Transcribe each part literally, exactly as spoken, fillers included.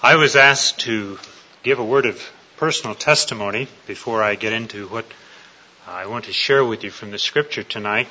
I was asked to give a word of personal testimony before I get into what I want to share with you from the Scripture tonight.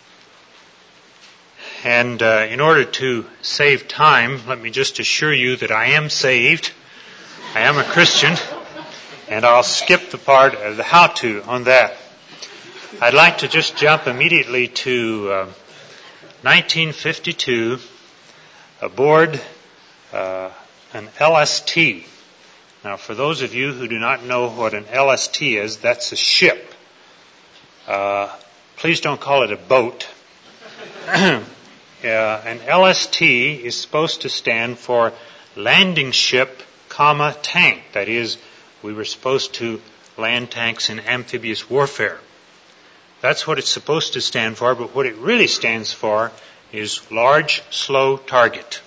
And uh, in order to save time, let me just assure you that I am saved. I am a Christian, and I'll skip the part of the how-to on that. I'd like to just jump immediately to uh, nineteen fifty-two, aboard uh, an L S T. Now, for those of you who do not know what an L S T is, that's a ship. Uh, please don't call it a boat. uh, an L S T is supposed to stand for landing ship, comma, tank. That is, we were supposed to land tanks in amphibious warfare. That's what it's supposed to stand for, but what it really stands for is large, slow target.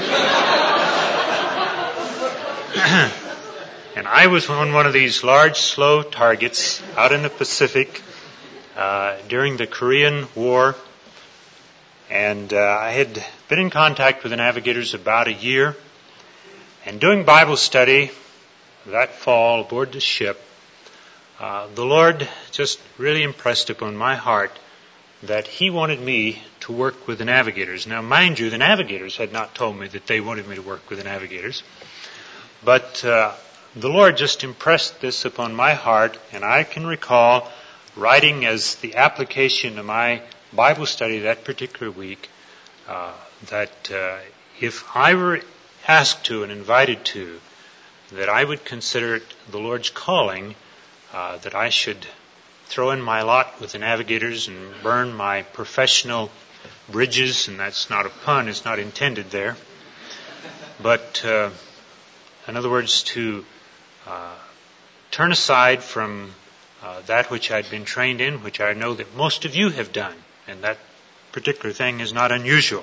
And I was on one of these large, slow targets out in the Pacific uh, during the Korean War. And uh, I had been in contact with the navigators about a year. And doing Bible study that fall aboard the ship, uh, the Lord just really impressed upon my heart that He wanted me to work with the navigators. Now, mind you, the navigators had not told me that they wanted me to work with the navigators. But uh, the Lord just impressed this upon my heart, and I can recall writing as the application of my Bible study that particular week uh, that uh, if I were asked to and invited to, that I would consider it the Lord's calling, uh, that I should throw in my lot with the navigators and burn my professional bridges, and that's not a pun, it's not intended there. But uh, in other words, to uh, turn aside from uh, that which I'd been trained in, which I know that most of you have done, and that particular thing is not unusual.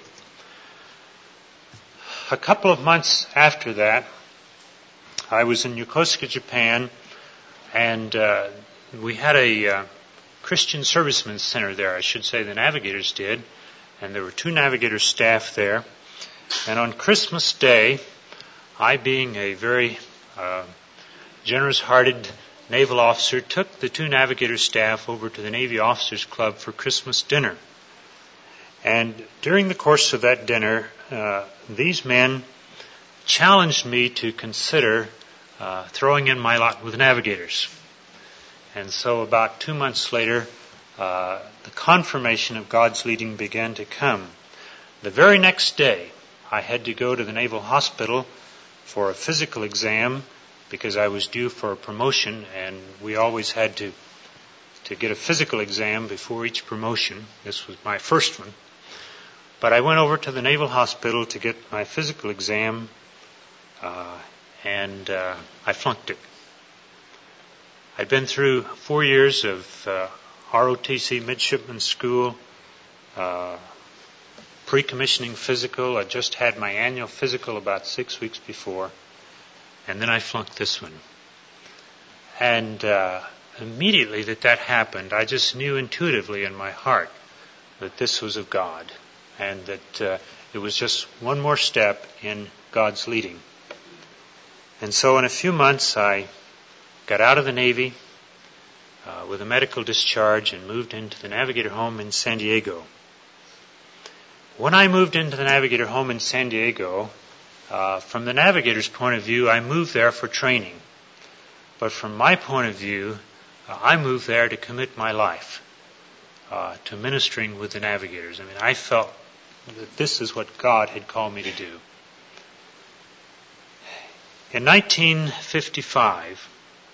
A couple of months after that, I was in Yokosuka, Japan, and uh, we had a uh, Christian Servicemen's Center there. I should say the navigators did, and there were two navigator staff there. And on Christmas Day, I, being a very uh, generous-hearted naval officer, took the two navigator staff over to the Navy Officers Club for Christmas dinner. And during the course of that dinner, uh, these men challenged me to consider uh, throwing in my lot with the navigators. And so about two months later, uh, the confirmation of God's leading began to come. The very next day, I had to go to the Naval Hospital for a physical exam because I was due for a promotion, and we always had to to get a physical exam before each promotion. This was my first one. But I went over to the Naval Hospital to get my physical exam, uh, and uh, I flunked it. I'd been through four years of uh, R O T C Midshipman School, uh, pre-commissioning physical. I just had my annual physical about six weeks before, and then I flunked this one. And uh, immediately that that happened, I just knew intuitively in my heart that this was of God, and that uh, it was just one more step in God's leading. And so in a few months, I got out of the Navy uh, with a medical discharge and moved into the Navigator Home in San Diego. When I moved into the Navigator Home in San Diego, uh, from the navigator's point of view, I moved there for training. But from my point of view, uh, I moved there to commit my life uh, to ministering with the navigators. I mean, I felt that this is what God had called me to do. In nineteen fifty-five,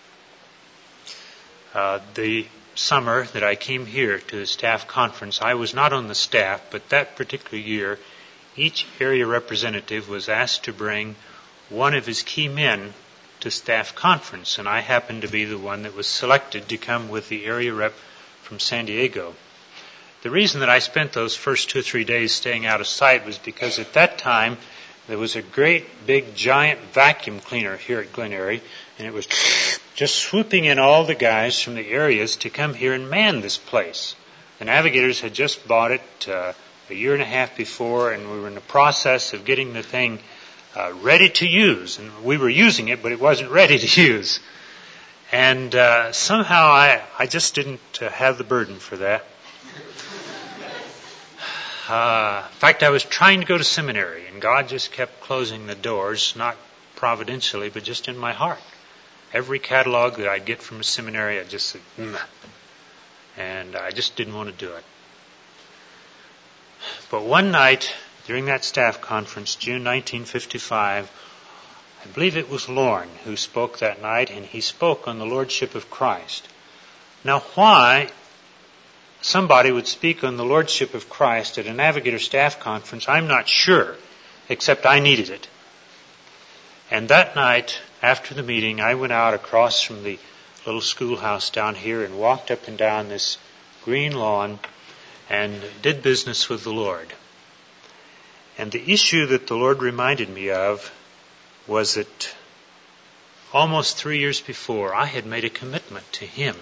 uh, the summer that I came here to the staff conference, I was not on the staff, but that particular year, each area representative was asked to bring one of his key men to staff conference, and I happened to be the one that was selected to come with the area rep from San Diego. The reason that I spent those first two or three days staying out of sight was because at that time there was a great big giant vacuum cleaner here at Glen Eyrie, and it was just swooping in all the guys from the areas to come here and man this place. The navigators had just bought it uh, a year and a half before, and we were in the process of getting the thing uh, ready to use. And we were using it, but it wasn't ready to use. And uh, somehow I, I just didn't uh, have the burden for that. Uh, in fact, I was trying to go to seminary, and God just kept closing the doors, not providentially, but just in my heart. Every catalog that I'd get from a seminary, I just said, mm. And I just didn't want to do it. But one night, during that staff conference, June nineteen fifty-five, I believe it was Lorne who spoke that night, and he spoke on the Lordship of Christ. Now, why somebody would speak on the Lordship of Christ at a Navigator staff conference, I'm not sure, except I needed it. And that night, after the meeting, I went out across from the little schoolhouse down here and walked up and down this green lawn and did business with the Lord. And the issue that the Lord reminded me of was that almost three years before, I had made a commitment to Him,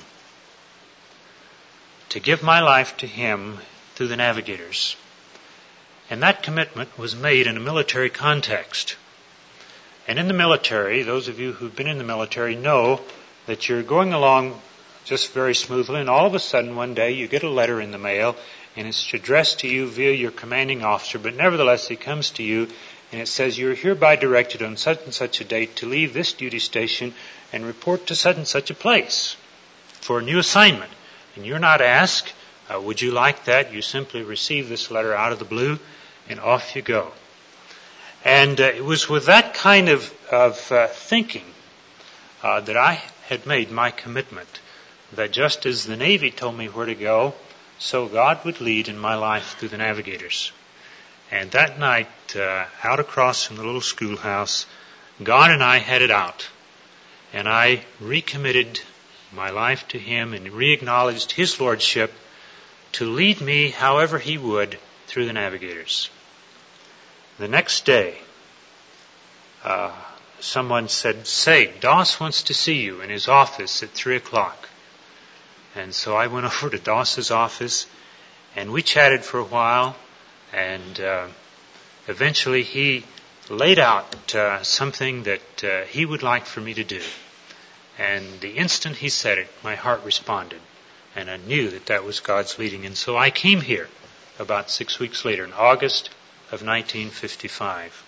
to give my life to Him through the Navigators. And that commitment was made in a military context. And in the military, those of you who've been in the military know that you're going along just very smoothly, and all of a sudden one day you get a letter in the mail, and it's addressed to you via your commanding officer, but nevertheless it comes to you, and it says you're hereby directed on such and such a date to leave this duty station and report to such and such a place for a new assignment. And you're not asked, uh, would you like that? You simply receive this letter out of the blue, and off you go. And uh, it was with that kind of, of uh, thinking uh, that I had made my commitment, that just as the Navy told me where to go, so God would lead in my life through the Navigators. And that night, uh, out across from the little schoolhouse, God and I headed out. And I recommitted my life to Him and re-acknowledged His Lordship to lead me however He would through the Navigators. The next day, uh, someone said, say, Doss wants to see you in his office at three o'clock. And so I went over to Doss's office, and we chatted for a while, and uh, eventually he laid out uh, something that uh, he would like for me to do. And the instant he said it, my heart responded, and I knew that that was God's leading. And so I came here about six weeks later, in August of nineteen fifty-five.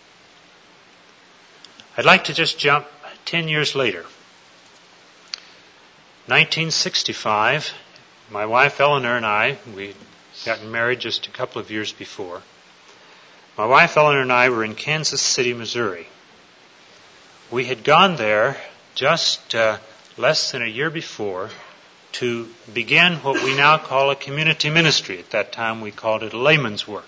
I'd like to just jump ten years later. nineteen sixty-five, my wife Eleanor and I, we'd gotten married just a couple of years before. My wife Eleanor and I were in Kansas City, Missouri. We had gone there just uh, less than a year before to begin what we now call a community ministry. At that time we called it a layman's work.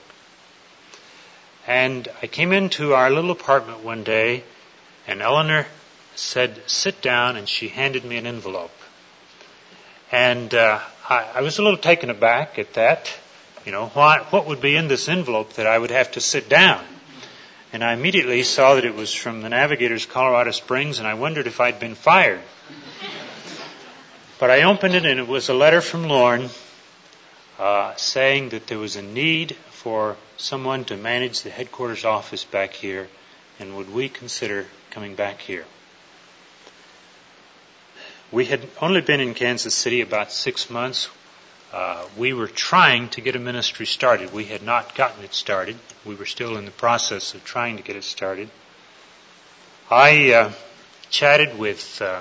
And I came into our little apartment one day, and Eleanor said, sit down, and she handed me an envelope. And uh, I, I was a little taken aback at that. You know, what, what would be in this envelope that I would have to sit down? And I immediately saw that it was from the Navigators, Colorado Springs, and I wondered if I'd been fired. But I opened it, and it was a letter from Lorne uh, saying that there was a need for someone to manage the headquarters office back here, and would we consider coming back here? We had only been in Kansas City about six months. Uh, we were trying to get a ministry started. We had not gotten it started. We were still in the process of trying to get it started. I uh, chatted with uh,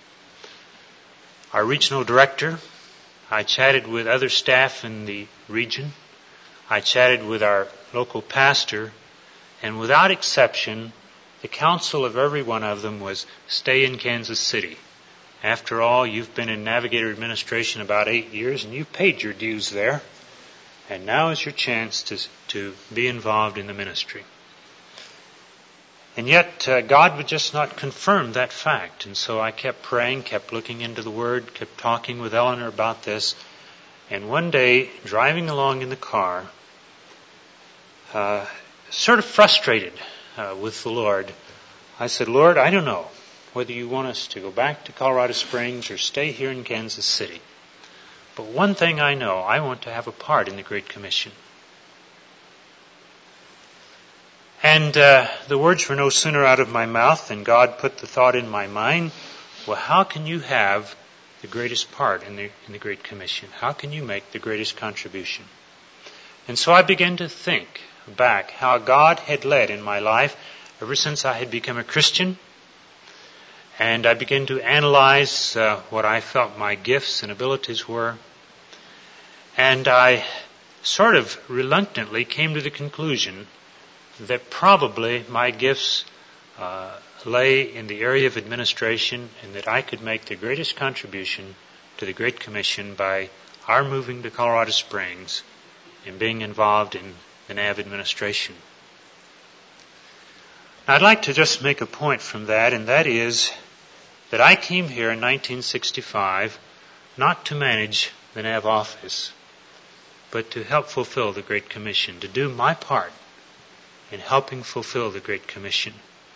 our regional director. I chatted with other staff in the region. I chatted with our local pastor, and without exception, the counsel of every one of them was stay in Kansas City. After all, you've been in Navigator administration about eight years, and you've paid your dues there. And now is your chance to, to be involved in the ministry. And yet, uh, God would just not confirm that fact. And so I kept praying, kept looking into the Word, kept talking with Eleanor about this. And one day, driving along in the car, uh, sort of frustrated uh, with the Lord, I said, Lord, I don't know whether you want us to go back to Colorado Springs or stay here in Kansas City. But one thing I know, I want to have a part in the Great Commission. And uh, the words were no sooner out of my mouth than God put the thought in my mind, well, how can you have the greatest part in the, in the Great Commission? How can you make the greatest contribution? And so I began to think back how God had led in my life ever since I had become a Christian. And I began to analyze uh, what I felt my gifts and abilities were. And I sort of reluctantly came to the conclusion that probably my gifts uh, lay in the area of administration and that I could make the greatest contribution to the Great Commission by our moving to Colorado Springs and being involved in the N A V administration. Now, I'd like to just make a point from that, and that is that I came here in nineteen sixty-five not to manage the N A V office, but to help fulfill the Great Commission, to do my part in helping fulfill the Great Commission.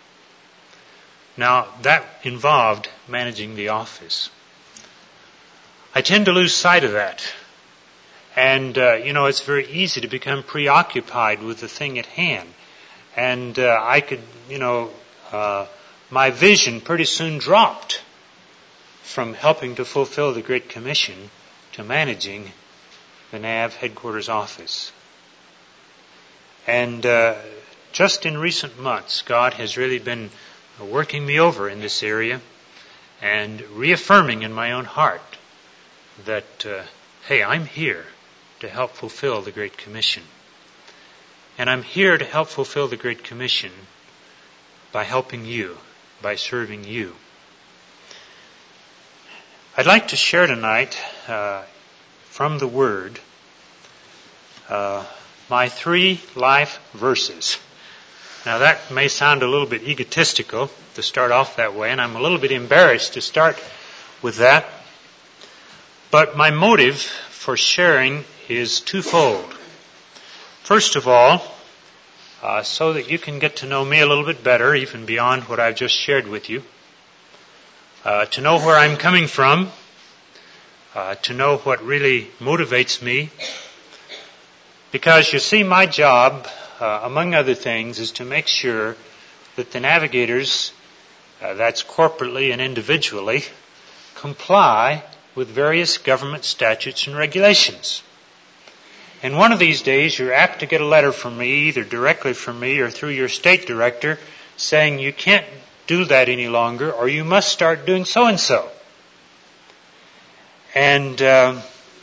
Now, that involved managing the office. I tend to lose sight of that. And, uh, you know, it's very easy to become preoccupied with the thing at hand. And uh, I could, you know, uh, my vision pretty soon dropped from helping to fulfill the Great Commission to managing the N A V headquarters office. And uh, just in recent months, God has really been working me over in this area and reaffirming in my own heart that, uh, hey, I'm here to help fulfill the Great Commission. And I'm here to help fulfill the Great Commission by helping you, by serving you. I'd like to share tonight uh, from the Word uh, my three life verses. Now that may sound a little bit egotistical to start off that way, and I'm a little bit embarrassed to start with that. But my motive for sharing is twofold. First of all, uh, so that you can get to know me a little bit better, even beyond what I've just shared with you. Uh, to know where I'm coming from, uh, to know what really motivates me. Because you see, my job, uh, among other things, is to make sure that the navigators, uh, that's corporately and individually, comply with various government statutes and regulations. And one of these days, you're apt to get a letter from me, either directly from me or through your state director, saying you can't do that any longer, or you must start doing so and so. And uh,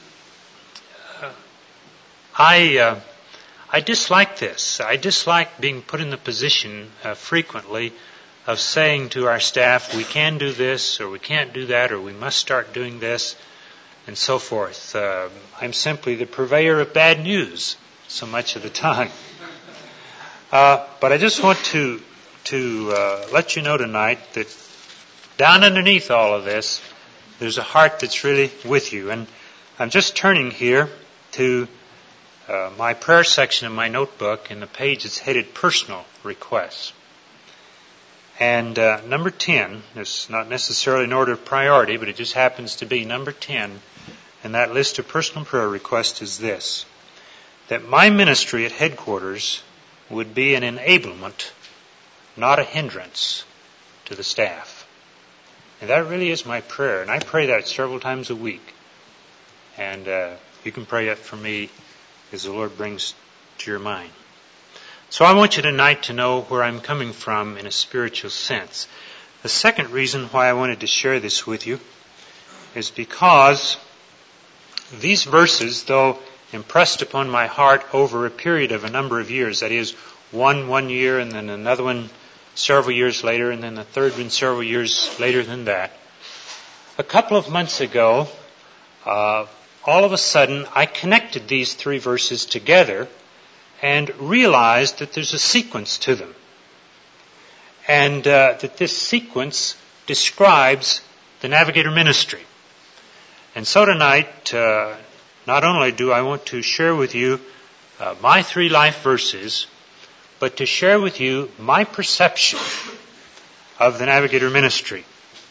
I uh, I dislike this. I dislike being put in the position uh, frequently of saying to our staff, we can do this, or we can't do that, or we must start doing this, and so forth. Uh, I'm simply the purveyor of bad news so much of the time. Uh, but I just want to to uh, let you know tonight that down underneath all of this, there's a heart that's really with you. And I'm just turning here to uh, my prayer section of my notebook, and the page is headed Personal Requests. And uh, number ten, it's not necessarily in order of priority, but it just happens to be number ten, and that list of personal prayer requests is this: that my ministry at headquarters would be an enablement, not a hindrance, to the staff. And that really is my prayer, and I pray that several times a week. And uh, you can pray that for me as the Lord brings to your mind. So I want you tonight to know where I'm coming from in a spiritual sense. The second reason why I wanted to share this with you is because these verses, though impressed upon my heart over a period of a number of years, that is, one one year and then another one several years later, and then the third one several years later than that. A couple of months ago, uh, all of a sudden, I connected these three verses together and realized that there's a sequence to them. And uh, that this sequence describes the Navigator ministry. And so tonight, uh, not only do I want to share with you uh, my three life verses, but to share with you my perception of the Navigator ministry.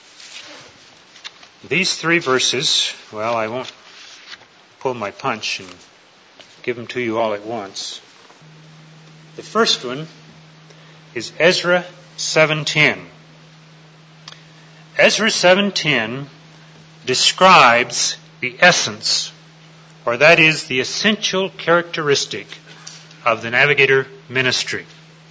These three verses, well, I won't pull my punch and give them to you all at once. The first one is Ezra seven ten. Ezra seven ten describes the essence, or that is the essential characteristic of the Navigator ministry.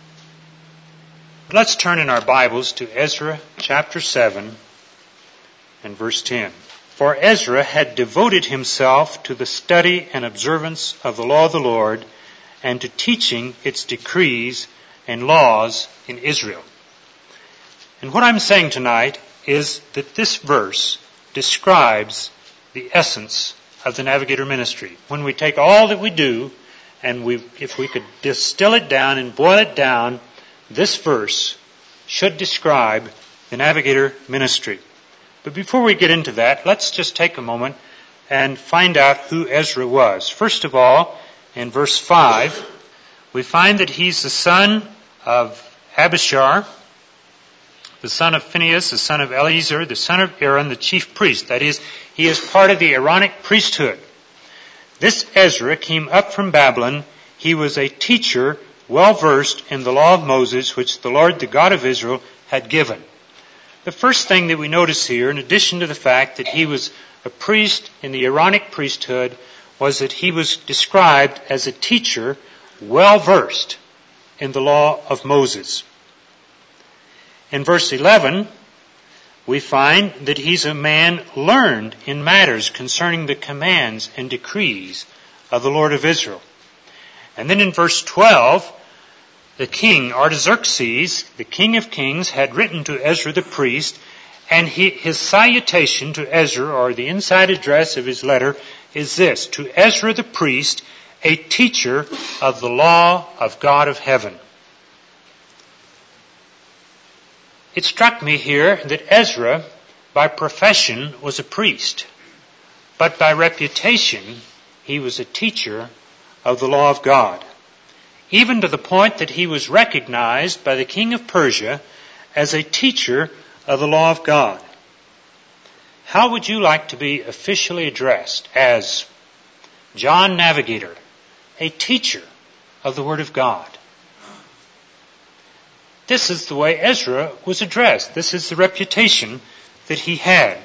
Let's turn in our Bibles to Ezra chapter seven and verse ten. For Ezra had devoted himself to the study and observance of the law of the Lord and to teaching its decrees and laws in Israel. And what I'm saying tonight is that this verse describes the essence of the Navigator ministry. When we take all that we do and we, if we could distill it down and boil it down, this verse should describe the Navigator ministry. But before we get into that, let's just take a moment and find out who Ezra was. First of all, in verse five, we find that he's the son of Abishar, the son of Phinehas, the son of Eleazar, the son of Aaron, the chief priest. That is, he is part of the Aaronic priesthood. This Ezra came up from Babylon. He was a teacher well versed in the law of Moses, which the Lord, the God of Israel, had given. The first thing that we notice here, in addition to the fact that he was a priest in the Aaronic priesthood, was that he was described as a teacher well versed in the law of Moses. In verse eleven, we find that he's a man learned in matters concerning the commands and decrees of the Lord of Israel. And then in verse twelve, the king, Artaxerxes, the king of kings, had written to Ezra the priest, and he, his salutation to Ezra, or the inside address of his letter, is this: to Ezra the priest, a teacher of the law of God of heaven. It struck me here that Ezra, by profession, was a priest, but by reputation, he was a teacher of the law of God, even to the point that he was recognized by the king of Persia as a teacher of the law of God. How would you like to be officially addressed? As John Navigator, a teacher of the Word of God. This is the way Ezra was addressed. This is the reputation that he had.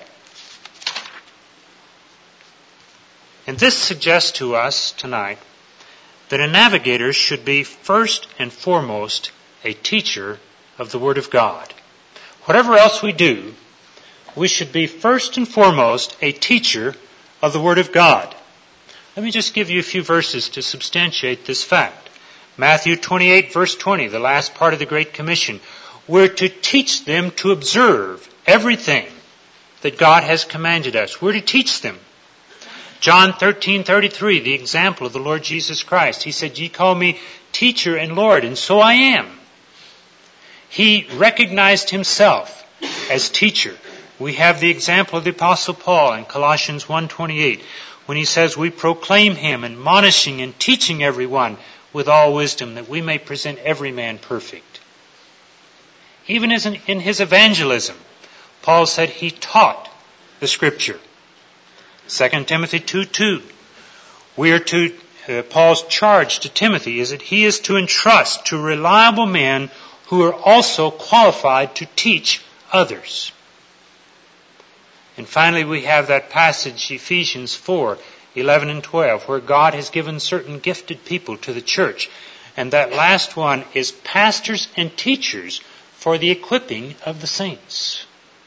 And this suggests to us tonight that a navigator should be first and foremost a teacher of the Word of God. Whatever else we do, we should be first and foremost a teacher of the Word of God. Let me just give you a few verses to substantiate this fact. Matthew twenty-eight, verse twenty, the last part of the Great Commission. We're to teach them to observe everything that God has commanded us. We're to teach them. John thirteen thirty-three, the example of the Lord Jesus Christ. He said, "Ye call me teacher and Lord, and so I am." He recognized himself as teacher. We have the example of the Apostle Paul in Colossians one twenty-eight, when he says, "We proclaim him, admonishing and teaching everyone with all wisdom, that we may present every man perfect." Even as in, in his evangelism, Paul said he taught the Scripture. Second Timothy two two. We are to, uh, Paul's charge to Timothy is that he is to entrust to reliable men who are also qualified to teach others. And finally we have that passage, Ephesians four eleven and twelve, where God has given certain gifted people to the church. And that last one is pastors and teachers for the equipping of the saints.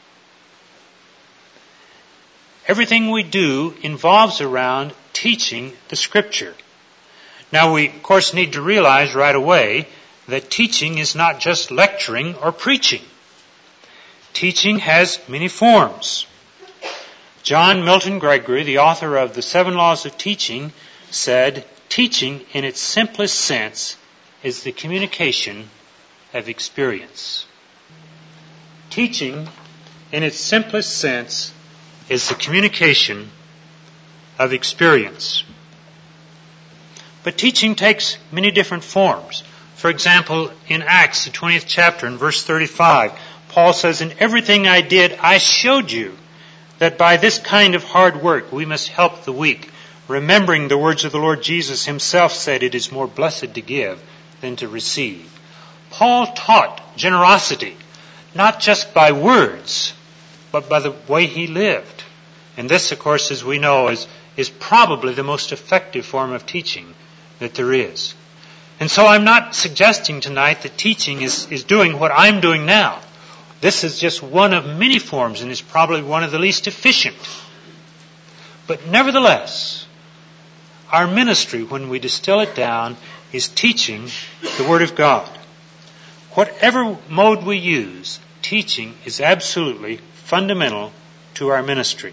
Everything we do involves around teaching the Scripture. Now we, of course, need to realize right away that teaching is not just lecturing or preaching. Teaching has many forms. John Milton Gregory, the author of The Seven Laws of Teaching, said, "Teaching in its simplest sense is the communication of experience." Teaching in its simplest sense is the communication of experience. But teaching takes many different forms. For example, in Acts, the twentieth chapter, in verse thirty-five, Paul says, "In everything I did, I showed you that by this kind of hard work we must help the weak, remembering the words of the Lord Jesus himself said, 'It is more blessed to give than to receive.'" Paul taught generosity, not just by words, but by the way he lived. And this, of course, as we know, is, is probably the most effective form of teaching that there is. And so I'm not suggesting tonight that teaching is, is doing what I'm doing now. This is just one of many forms, and is probably one of the least efficient. But nevertheless, our ministry, when we distill it down, is teaching the Word of God. Whatever mode we use, teaching is absolutely fundamental to our ministry.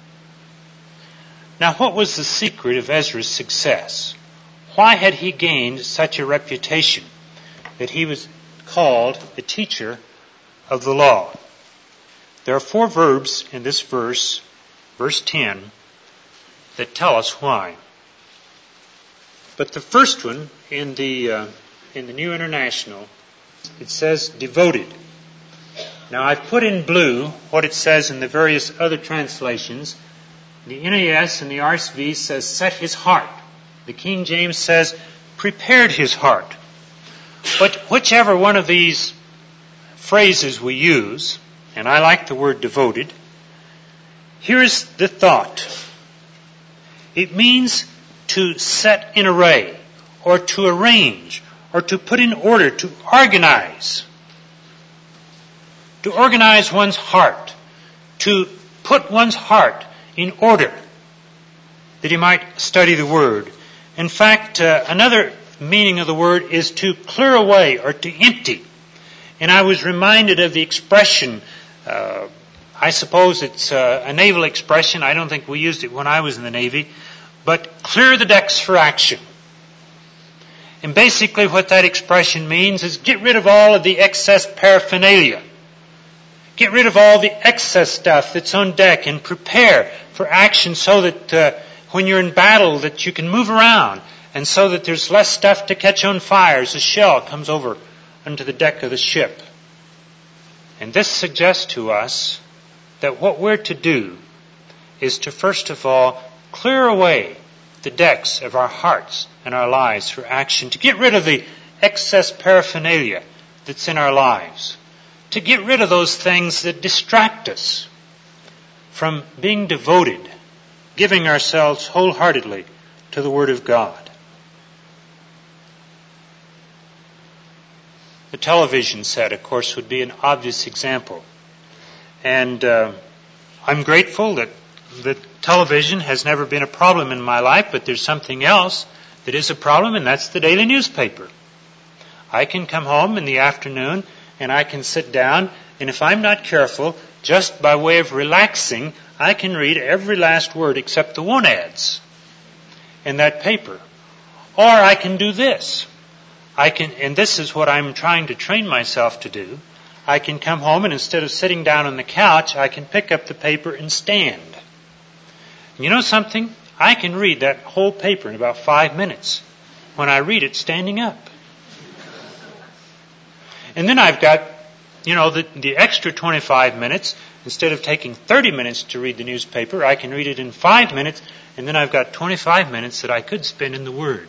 Now, what was the secret of Ezra's success? Why had he gained such a reputation that he was called a teacher of the law? There are four verbs in this verse, verse ten, that tell us why. But the first one in the uh, in the New International, it says devoted. Now I've put in blue what it says in the various other translations. The N A S and the R S V says set his heart. The King James says prepared his heart. But whichever one of these phrases we use, and I like the word devoted, here's the thought. It means to set in array, or to arrange, or to put in order, to organize. To organize one's heart, to put one's heart in order, that he might study the Word. In fact, uh, another meaning of the word is to clear away or to empty. And I was reminded of the expression, uh, I suppose it's uh, a naval expression. I don't think we used it when I was in the Navy. But clear the decks for action. And basically what that expression means is get rid of all of the excess paraphernalia. Get rid of all the excess stuff that's on deck and prepare for action so that uh, when you're in battle that you can move around and so that there's less stuff to catch on fire as a shell comes over onto the deck of the ship. And this suggests to us that what we're to do is to first of all clear away the decks of our hearts and our lives for action, to get rid of the excess paraphernalia that's in our lives, to get rid of those things that distract us from being devoted, giving ourselves wholeheartedly to the Word of God. The television set, of course, would be an obvious example. And uh, I'm grateful that that television has never been a problem in my life, but there's something else that is a problem, and that's the daily newspaper. I can come home in the afternoon, and I can sit down, and if I'm not careful, just by way of relaxing, I can read every last word except the one ads in that paper. Or I can do this. I can, and this is what I'm trying to train myself to do. I can come home, and instead of sitting down on the couch, I can pick up the paper and stand. You know something? I can read that whole paper in about five minutes when I read it standing up. And then I've got, you know, the, the extra twenty-five minutes. Instead of taking thirty minutes to read the newspaper, I can read it in five minutes, and then I've got twenty-five minutes that I could spend in the Word,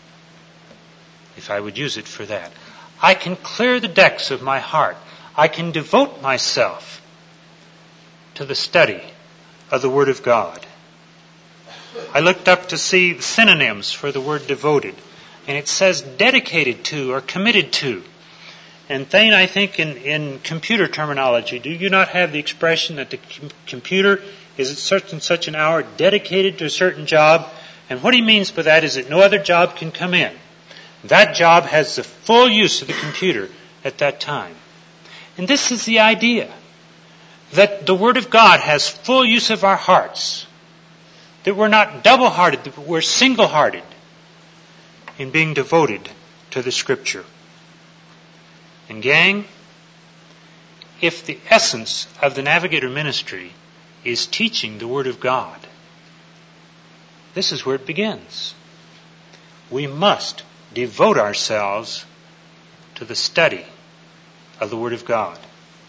if I would use it for that. I can clear the decks of my heart. I can devote myself to the study of the Word of God. I looked up to see synonyms for the word devoted, and it says dedicated to or committed to. And Thane, I think in, in computer terminology, do you not have the expression that the com- computer is at such and such an hour dedicated to a certain job? And what he means by that is that no other job can come in. That job has the full use of the computer at that time. And this is the idea, that the Word of God has full use of our hearts. That we're not double-hearted, that we're single-hearted in being devoted to the Scripture. And gang, if the essence of the Navigator ministry is teaching the Word of God, this is where it begins. We must devote ourselves to the study of the Word of God.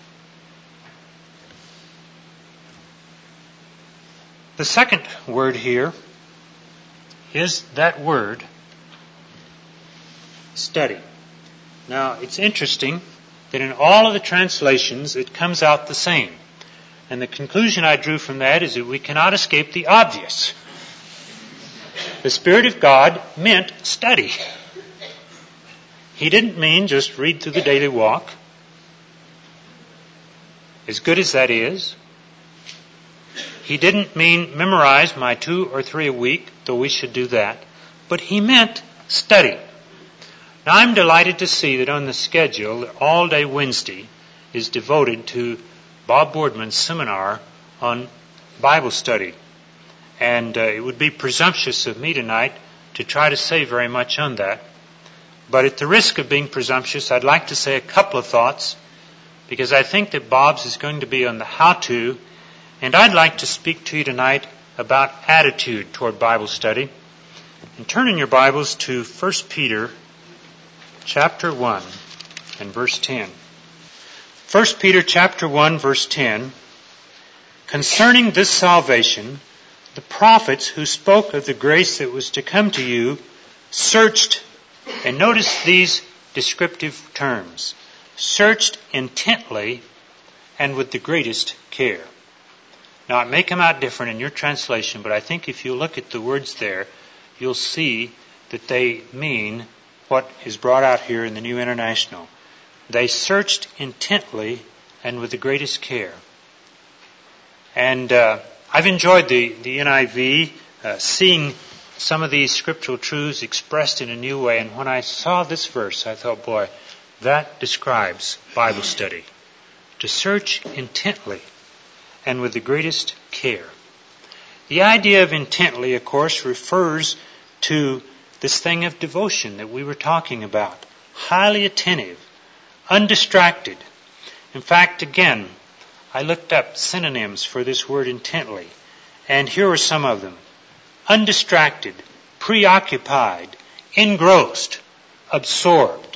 The second word here is that word, study. Now, it's interesting that in all of the translations it comes out the same. And the conclusion I drew from that is that we cannot escape the obvious. The Spirit of God meant study. He didn't mean just read through the daily walk. As good as that is. He didn't mean memorize my two or three a week, though we should do that. But He meant study. Now, I'm delighted to see that on the schedule, all day Wednesday is devoted to Bob Boardman's seminar on Bible study. And uh, it would be presumptuous of me tonight to try to say very much on that. But at the risk of being presumptuous, I'd like to say a couple of thoughts, because I think that Bob's is going to be on the how-to, and I'd like to speak to you tonight about attitude toward Bible study. And turn in your Bibles to First Peter chapter one and verse ten. First Peter chapter one, verse ten. Concerning this salvation, the prophets who spoke of the grace that was to come to you searched, and notice these descriptive terms, searched intently and with the greatest care. Now, it may come out different in your translation, but I think if you look at the words there, you'll see that they mean what is brought out here in the New International. They searched intently and with the greatest care. And uh, I've enjoyed the, the N I V, uh, seeing some of these scriptural truths expressed in a new way. And when I saw this verse, I thought, boy, that describes Bible study. To search intently and with the greatest care. The idea of intently, of course, refers to this thing of devotion that we were talking about. Highly attentive, undistracted. In fact, again, I looked up synonyms for this word intently, and here are some of them. Undistracted, preoccupied, engrossed, absorbed.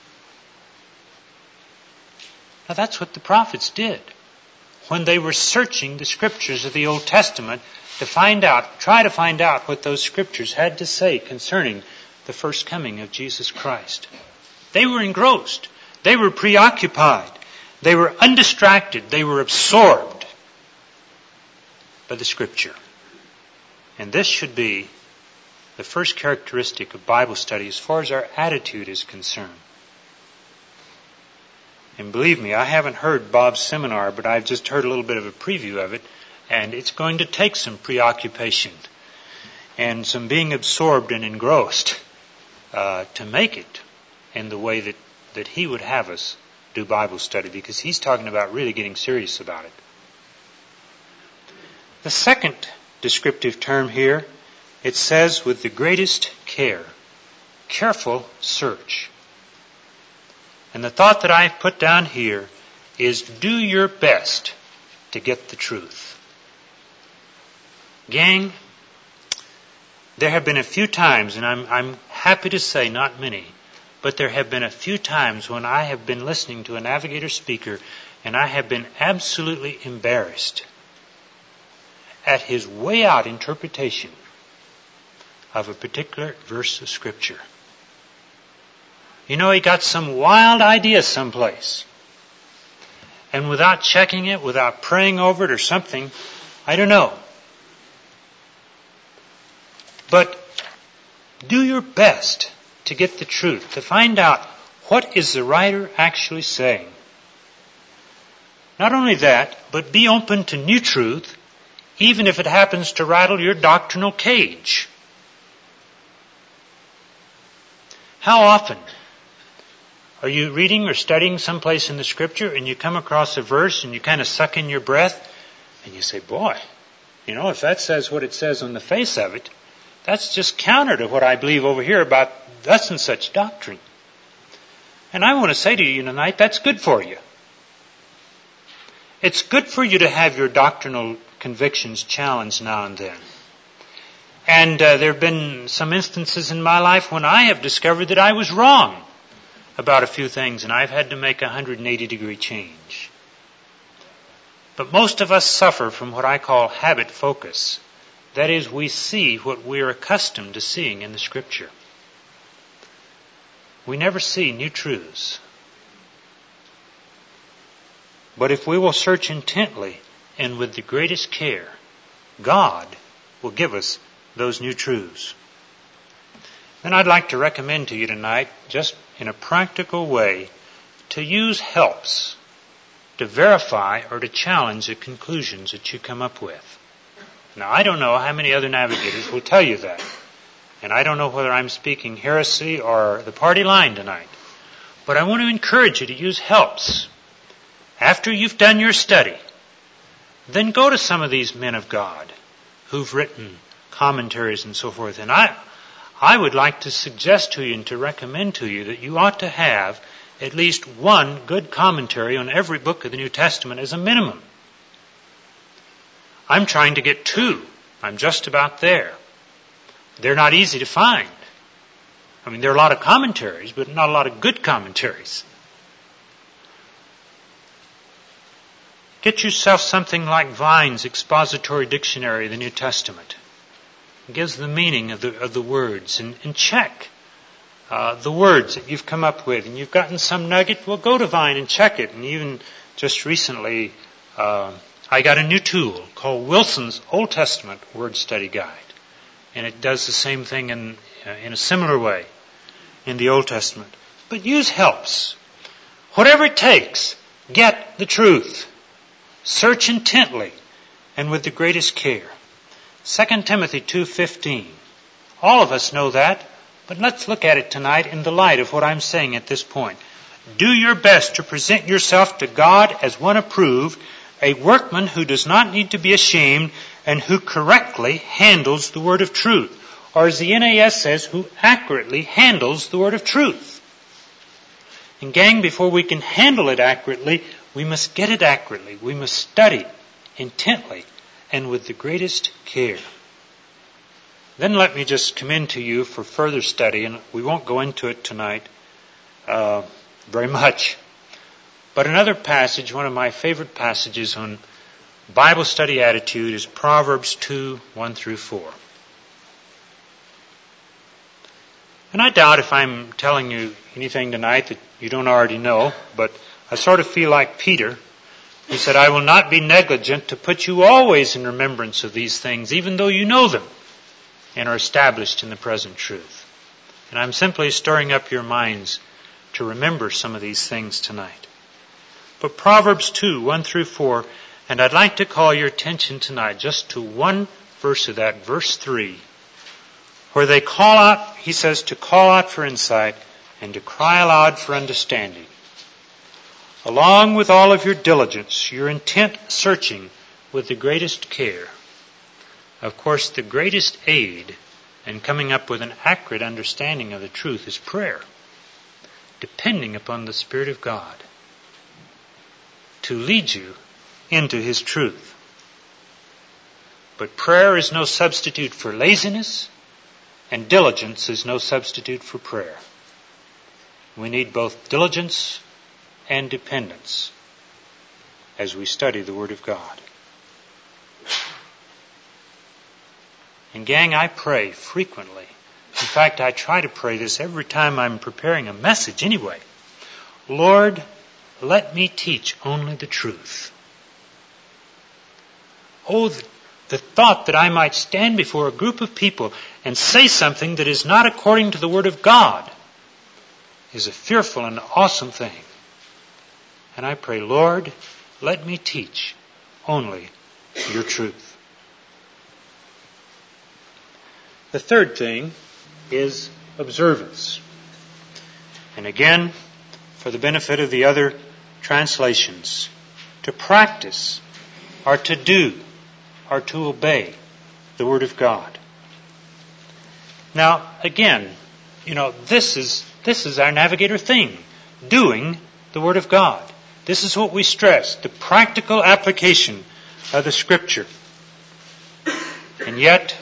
Now that's what the prophets did when they were searching the scriptures of the Old Testament to find out, try to find out what those scriptures had to say concerning the first coming of Jesus Christ. They were engrossed. They were preoccupied. They were undistracted. They were absorbed by the Scripture. And this should be the first characteristic of Bible study as far as our attitude is concerned. And believe me, I haven't heard Bob's seminar, but I've just heard a little bit of a preview of it, and it's going to take some preoccupation and some being absorbed and engrossed uh, to make it in the way that, that he would have us do Bible study, because he's talking about really getting serious about it. The second descriptive term here, it says with the greatest care, careful search. And the thought that I've put down here is do your best to get the truth. Gang, there have been a few times, and I'm, I'm happy to say not many, but there have been a few times when I have been listening to a Navigator speaker and I have been absolutely embarrassed at his way out interpretation of a particular verse of Scripture. You know, he got some wild idea someplace. And without checking it, without praying over it or something, I don't know. But do your best to get the truth, to find out what is the writer actually saying. Not only that, but be open to new truth, even if it happens to rattle your doctrinal cage. How often are you reading or studying someplace in the Scripture and you come across a verse and you kind of suck in your breath and you say, boy, you know, if that says what it says on the face of it, that's just counter to what I believe over here about thus and such doctrine. And I want to say to you tonight, that's good for you. It's good for you to have your doctrinal convictions challenged now and then. And uh, there have been some instances in my life when I have discovered that I was wrong about a few things, and I've had to make a one hundred eighty degree change. But most of us suffer from what I call habit focus. That is, we see what we're accustomed to seeing in the Scripture. we never see new truths. But if we will search intently and with the greatest care, God will give us those new truths. Then I'd like to recommend to you tonight, just in a practical way, to use helps to verify or to challenge the conclusions that you come up with. Now, I don't know how many other navigators will tell you that. And I don't know whether I'm speaking heresy or the party line tonight. But I want to encourage you to use helps. After you've done your study, then go to some of these men of God who've written commentaries and so forth. And I, I would like to suggest to you and to recommend to you that you ought to have at least one good commentary on every book of the New Testament as a minimum. I'm trying to get two. I'm just about there. They're not easy to find. I mean, there are a lot of commentaries, but not a lot of good commentaries. Get yourself something like Vine's Expository Dictionary of the New Testament. It gives the meaning of the, of the words. And, and check uh, the words that you've come up with. And you've gotten some nugget, well, go to Vine and check it. And even just recently, uh, I got a new tool called Wilson's Old Testament Word Study Guide. And it does the same thing in, uh, in a similar way in the Old Testament. But use helps. Whatever it takes, get the truth. Search intently and with the greatest care. Second Timothy two fifteen. All of us know that, but let's look at it tonight in the light of what I'm saying at this point. Do your best to present yourself to God as one approved, a workman who does not need to be ashamed and who correctly handles the word of truth. Or as the N A S says, who accurately handles the word of truth. And gang, before we can handle it accurately, we must get it accurately. We must study intently and with the greatest care. Then let me just commend to you for further study, and we won't go into it tonight uh, very much. But another passage, one of my favorite passages on Bible study attitude is Proverbs two, one through four. And I doubt if I'm telling you anything tonight that you don't already know, but I sort of feel like Peter, who said, I will not be negligent to put you always in remembrance of these things, even though you know them and are established in the present truth. And I'm simply stirring up your minds to remember some of these things tonight. But Proverbs two, one through four, and I'd like to call your attention tonight just to one verse of that, verse three, where they call out, he says, to call out for insight and to cry aloud for understanding. Along with all of your diligence, your intent searching with the greatest care. Of course, the greatest aid in coming up with an accurate understanding of the truth is prayer, depending upon the Spirit of God to lead you into His truth. But prayer is no substitute for laziness, and diligence is no substitute for prayer. We need both diligence and dependence as we study the Word of God. And gang, I pray frequently. In fact, I try to pray this every time I'm preparing a message anyway. Lord, let me teach only the truth. Oh, the, the thought that I might stand before a group of people and say something that is not according to the Word of God is a fearful and awesome thing. And I pray, Lord, let me teach only your truth. The third thing is observance. And again, for the benefit of the other translations, to practice or to do or to obey the Word of God. Now, again, you know, this is this is our navigator thing, doing the Word of God. This is what we stress, the practical application of the Scripture. And yet,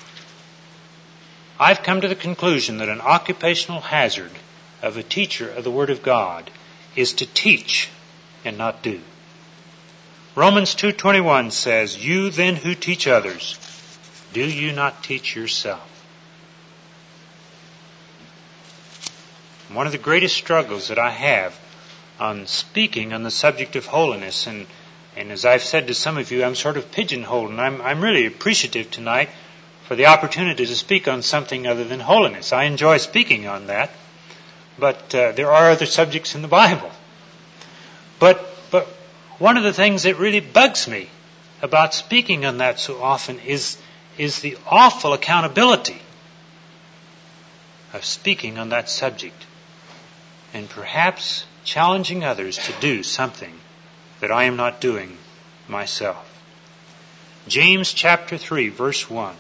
I've come to the conclusion that an occupational hazard of a teacher of the Word of God is to teach and not do. Romans two twenty-one says, you then who teach others, do you not teach yourself? one of the greatest struggles that I have on speaking on the subject of holiness. And, and as I've said to some of you, I'm sort of pigeonholed, and I'm, I'm really appreciative tonight for the opportunity to speak on something other than holiness. I enjoy speaking on that, but uh, there are other subjects in the Bible. But, but one of the things that really bugs me about speaking on that so often is, is the awful accountability of speaking on that subject, and perhaps challenging others to do something that I am not doing myself. James chapter three, verse one.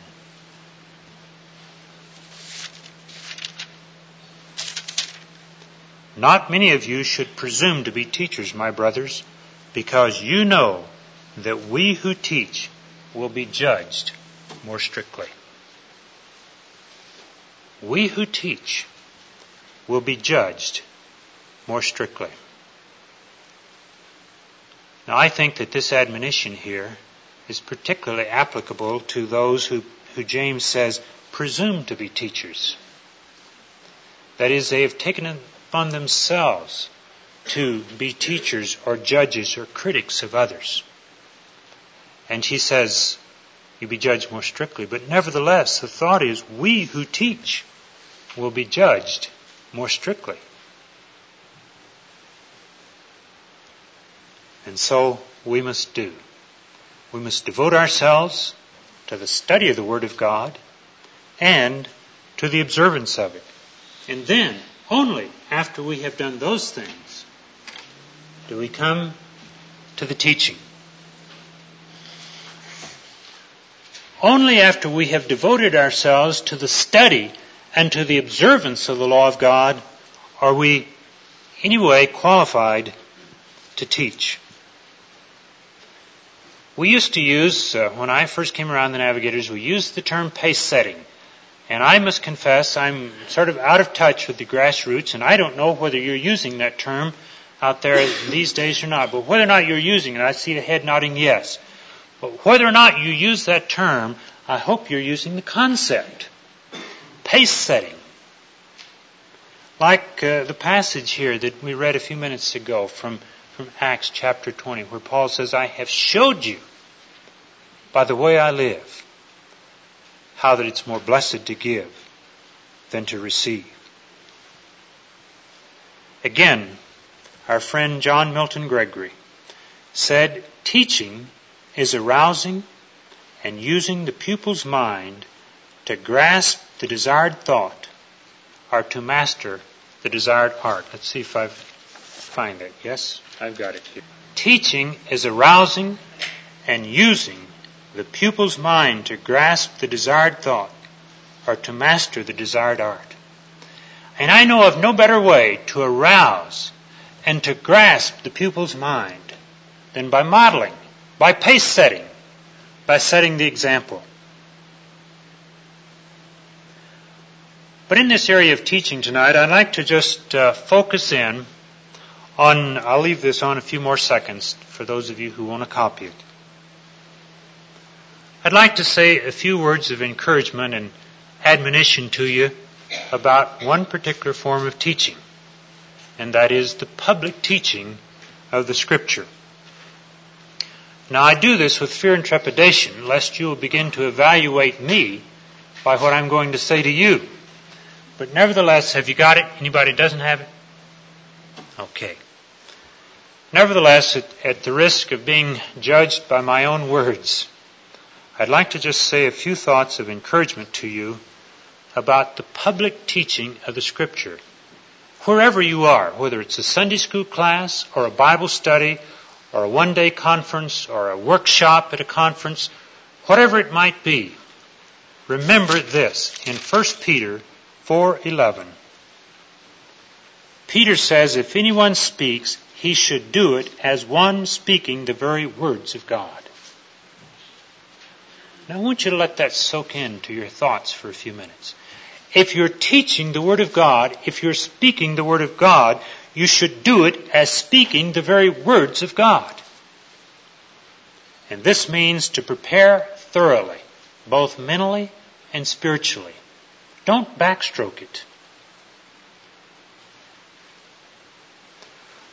Not many of you should presume to be teachers, my brothers, because you know that we who teach will be judged more strictly. We who teach will be judged more strictly. Now, I think that this admonition here is particularly applicable to those who, who James says presume to be teachers. That is, they have taken it upon themselves to be teachers or judges or critics of others. And he says, you be judged more strictly. But nevertheless, the thought is, we who teach will be judged more strictly. And so we must do. We must devote ourselves to the study of the Word of God and to the observance of it. And then, only after we have done those things, do we come to the teaching. Only after we have devoted ourselves to the study and to the observance of the law of God are we, anyway, qualified to teach. We used to use, uh, when I first came around the Navigators, we used the term pace setting. And I must confess, I'm sort of out of touch with the grassroots, and I don't know whether you're using that term out there these days or not. But whether or not you're using it, I see a head nodding yes. But whether or not you use that term, I hope you're using the concept. Pace setting. Like uh, the passage here that we read a few minutes ago from, from Acts chapter twenty, where Paul says, I have showed you by the way I live how that it's more blessed to give than to receive. Again, our friend John Milton Gregory said, teaching is arousing and using the pupil's mind to grasp the desired thought or to master the desired art. Let's see if I find it. Yes, I've got it here. Teaching is arousing and using the pupil's mind to grasp the desired thought or to master the desired art. And I know of no better way to arouse and to grasp the pupil's mind than by modeling, by pace setting, by setting the example. But in this area of teaching tonight, I'd like to just uh, focus in on, I'll leave this on a few more seconds for those of you who want to copy it. I'd like to say a few words of encouragement and admonition to you about one particular form of teaching, and that is the public teaching of the Scripture. Now, I do this with fear and trepidation, lest you will begin to evaluate me by what I'm going to say to you. But nevertheless, have you got it? Anybody doesn't have it? Okay. Nevertheless, at, at the risk of being judged by my own words, I'd like to just say a few thoughts of encouragement to you about the public teaching of the Scripture. Wherever you are, whether it's a Sunday school class or a Bible study or a one-day conference or a workshop at a conference, whatever it might be, remember this in First Peter four eleven. Peter says, if anyone speaks, he should do it as one speaking the very words of God. Now, I want you to let that soak into your thoughts for a few minutes. If you're teaching the Word of God, if you're speaking the Word of God, you should do it as speaking the very words of God. And this means to prepare thoroughly, both mentally and spiritually. Don't backstroke it.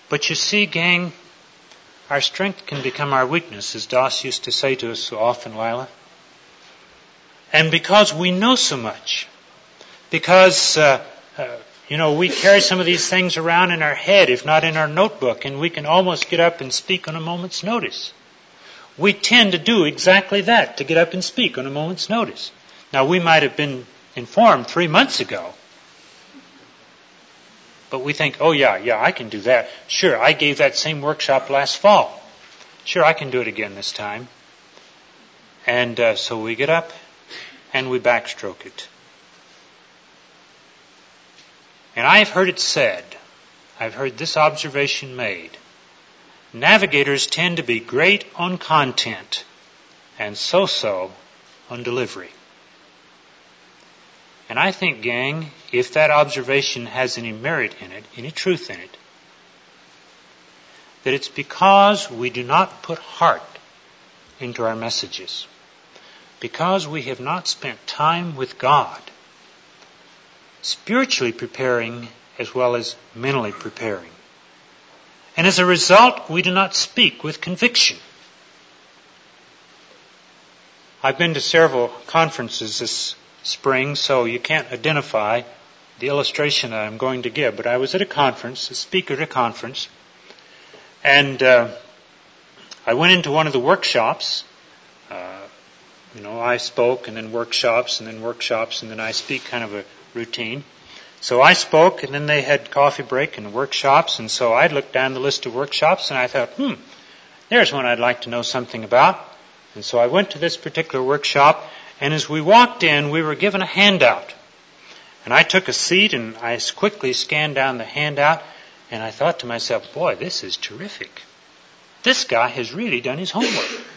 But you see, gang, our strength can become our weakness, as Doss used to say to us so often, Lila. And because we know so much, because, uh, uh, you know, we carry some of these things around in our head, if not in our notebook, and we can almost get up and speak on a moment's notice. We tend to do exactly that, to get up and speak on a moment's notice. Now, we might have been informed three months ago, but we think, oh yeah, yeah, I can do that. Sure, I gave that same workshop last fall. Sure, I can do it again this time. And uh, so we get up and we backstroke it. And I've heard it said, I've heard this observation made, navigators tend to be great on content and so-so on delivery. And I think, gang, if that observation has any merit in it, any truth in it, that it's because we do not put heart into our messages. Because we have not spent time with God, spiritually preparing as well as mentally preparing. And as a result, we do not speak with conviction. I've been to several conferences this spring, so you can't identify the illustration that I'm going to give. But I was at a conference, a speaker at a conference, and uh, I went into one of the workshops. Uh, you know, I spoke, and then workshops, and then workshops, and then I speak, kind of a routine. So I spoke, and then they had coffee break and workshops, and so I looked down the list of workshops, and I thought, hmm, there's one I'd like to know something about. And so I went to this particular workshop, and as we walked in, we were given a handout. And I took a seat, and I quickly scanned down the handout, and I thought to myself, boy, this is terrific. This guy has really done his homework.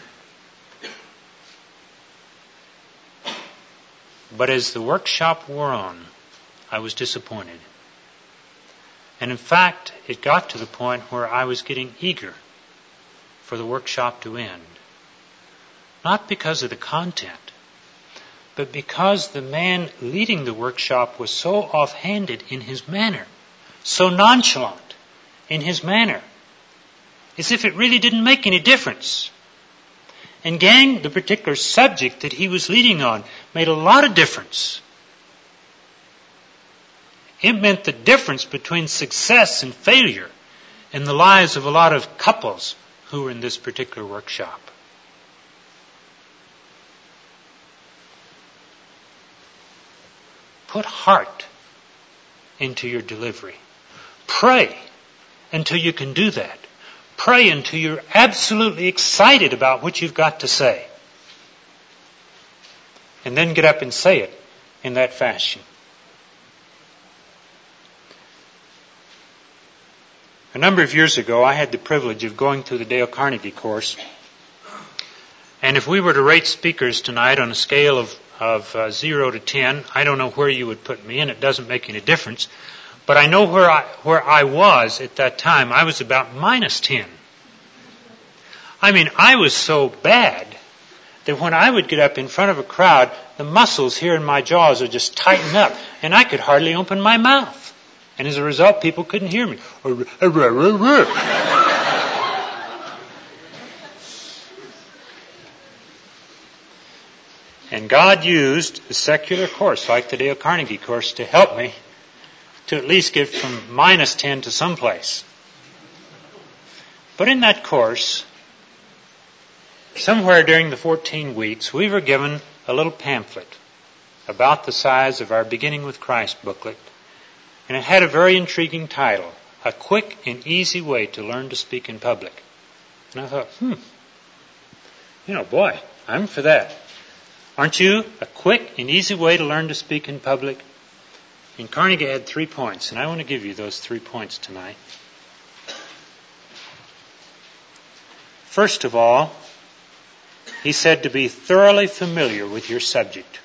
But as the workshop wore on, I was disappointed. And in fact, it got to the point where I was getting eager for the workshop to end. Not because of the content, but because the man leading the workshop was so offhanded in his manner, so nonchalant in his manner, as if it really didn't make any difference. And gang, the particular subject that he was leading on made a lot of difference. It meant the difference between success and failure in the lives of a lot of couples who were in this particular workshop. Put heart into your delivery. Pray until you can do that. Pray until you're absolutely excited about what you've got to say. And then get up and say it in that fashion. A number of years ago, I had the privilege of going through the Dale Carnegie course. And if we were to rate speakers tonight on a scale of of uh, zero to ten. I don't know where you would put me, and it doesn't make any difference. But I know where I, where I was at that time. I was about minus ten. I mean, I was so bad that when I would get up in front of a crowd, the muscles here in my jaws would just tighten up, and I could hardly open my mouth. And as a result, people couldn't hear me. And God used a secular course like the Dale Carnegie course to help me to at least get from minus ten to someplace. But in that course, somewhere during the fourteen weeks, we were given a little pamphlet about the size of our Beginning with Christ booklet. And it had a very intriguing title, A Quick and Easy Way to Learn to Speak in Public. And I thought, hmm, you know, boy, I'm for that. Aren't you? A quick and easy way to learn to speak in public. And Carnegie had three points, and I want to give you those three points tonight. First of all, he said to be thoroughly familiar with your subject.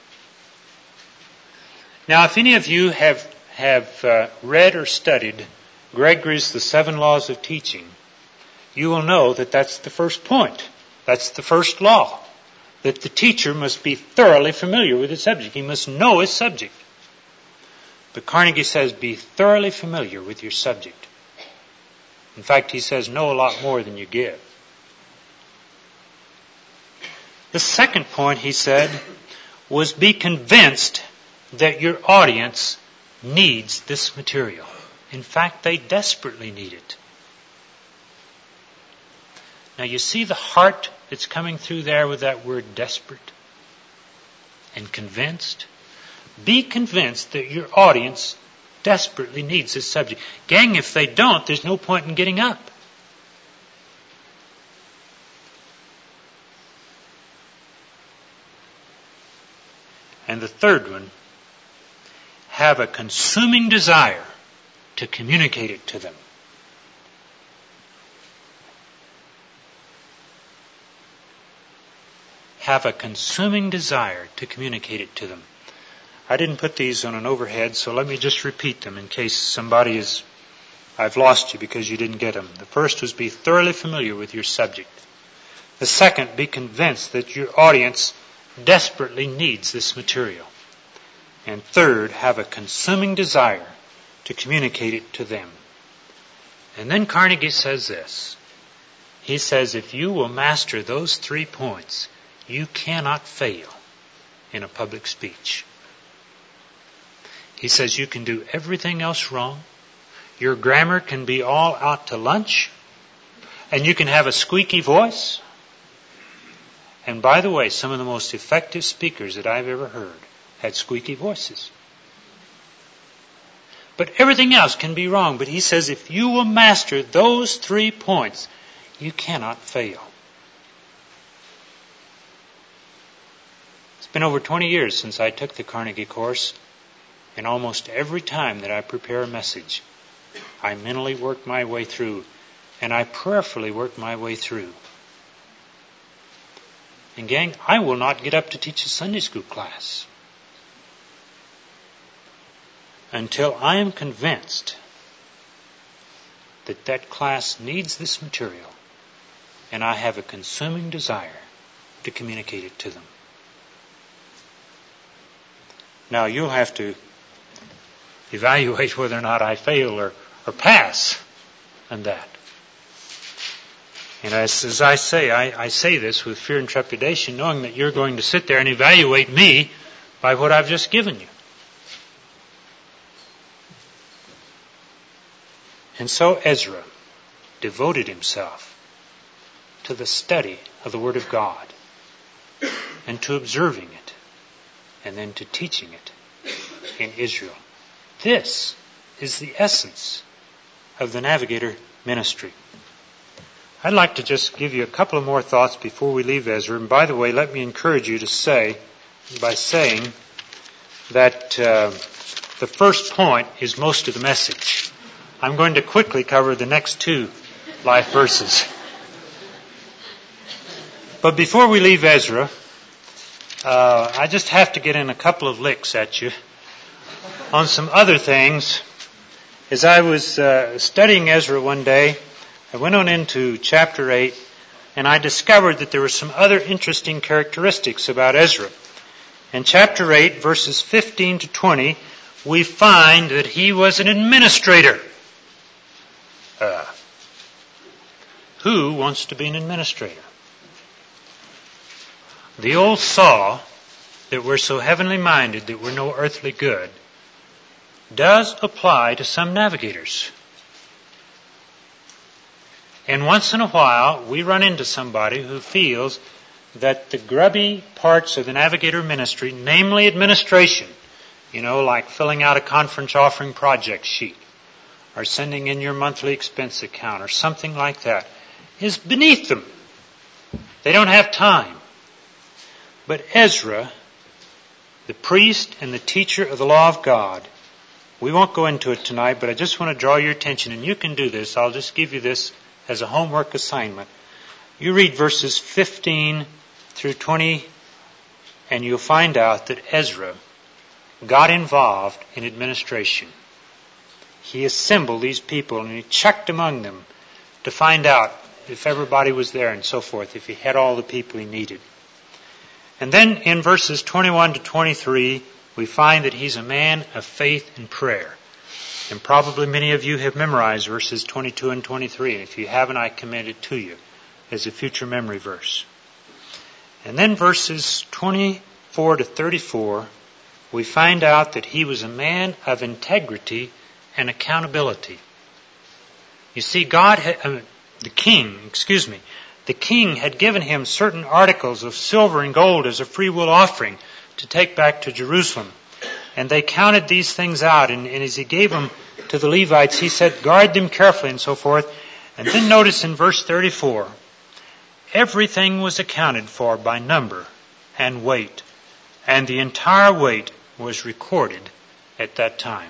Now, if any of you have, have uh, read or studied Gregory's The Seven Laws of Teaching, you will know that that's the first point. That's the first law. That the teacher must be thoroughly familiar with his subject. He must know his subject. But Carnegie says, be thoroughly familiar with your subject. In fact, he says, know a lot more than you give. The second point, he said, was be convinced that your audience needs this material. In fact, they desperately need it. Now you see the heart that's coming through there with that word desperate and convinced? Be convinced that your audience desperately needs this subject. Gang, if they don't, there's no point in getting up. And the third one, have a consuming desire to communicate it to them. Have a consuming desire to communicate it to them. I didn't put these on an overhead, so let me just repeat them in case somebody is, I've lost you because you didn't get them. The first was be thoroughly familiar with your subject. The second, be convinced that your audience desperately needs this material. And third, have a consuming desire to communicate it to them. And then Carnegie says this. He says, if you will master those three points, you cannot fail in a public speech. He says you can do everything else wrong. Your grammar can be all out to lunch. And you can have a squeaky voice. And by the way, some of the most effective speakers that I've ever heard had squeaky voices. But everything else can be wrong. But he says if you will master those three points, you cannot fail. It's been over twenty years since I took the Carnegie course. And almost every time that I prepare a message, I mentally work my way through, and I prayerfully work my way through. And gang, I will not get up to teach a Sunday school class until I am convinced that that class needs this material, and I have a consuming desire to communicate it to them. Now, you'll have to evaluate whether or not I fail or, or pass on that. And as, as I say, I, I say this with fear and trepidation, knowing that you're going to sit there and evaluate me by what I've just given you. And so Ezra devoted himself to the study of the Word of God and to observing it and then to teaching it in Israel. This is the essence of the Navigator ministry. I'd like to just give you a couple of more thoughts before we leave Ezra. And by the way, let me encourage you to say, by saying that uh, the first point is most of the message. I'm going to quickly cover the next two life verses. But before we leave Ezra, uh, I just have to get in a couple of licks at you on some other things. As I was uh, studying Ezra one day, I went on into chapter eight, and I discovered that there were some other interesting characteristics about Ezra. In chapter eight, verses fifteen to twenty, we find that he was an administrator. Uh, who wants to be an administrator? The old saw that we're so heavenly minded that we're no earthly good does apply to some navigators. And once in a while, we run into somebody who feels that the grubby parts of the navigator ministry, namely administration, you know, like filling out a conference offering project sheet, or sending in your monthly expense account, or something like that, is beneath them. They don't have time. But Ezra, the priest and the teacher of the law of God, we won't go into it tonight, but I just want to draw your attention, and you can do this. I'll just give you this as a homework assignment. You read verses fifteen through twenty, and you'll find out that Ezra got involved in administration. He assembled these people, and he checked among them to find out if everybody was there and so forth, if he had all the people he needed. And then in verses twenty-one to twenty-three, we find that he's a man of faith and prayer. And probably many of you have memorized verses twenty-two and twenty-three. And if you haven't, I commend it to you as a future memory verse. And then verses twenty-four to thirty-four, we find out that he was a man of integrity and accountability. You see, God, had, uh, the king, excuse me, the king had given him certain articles of silver and gold as a free will offering to take back to Jerusalem. And they counted these things out, and, and as he gave them to the Levites, he said, guard them carefully and so forth. And then notice in verse thirty-four, everything was accounted for by number and weight, and the entire weight was recorded at that time.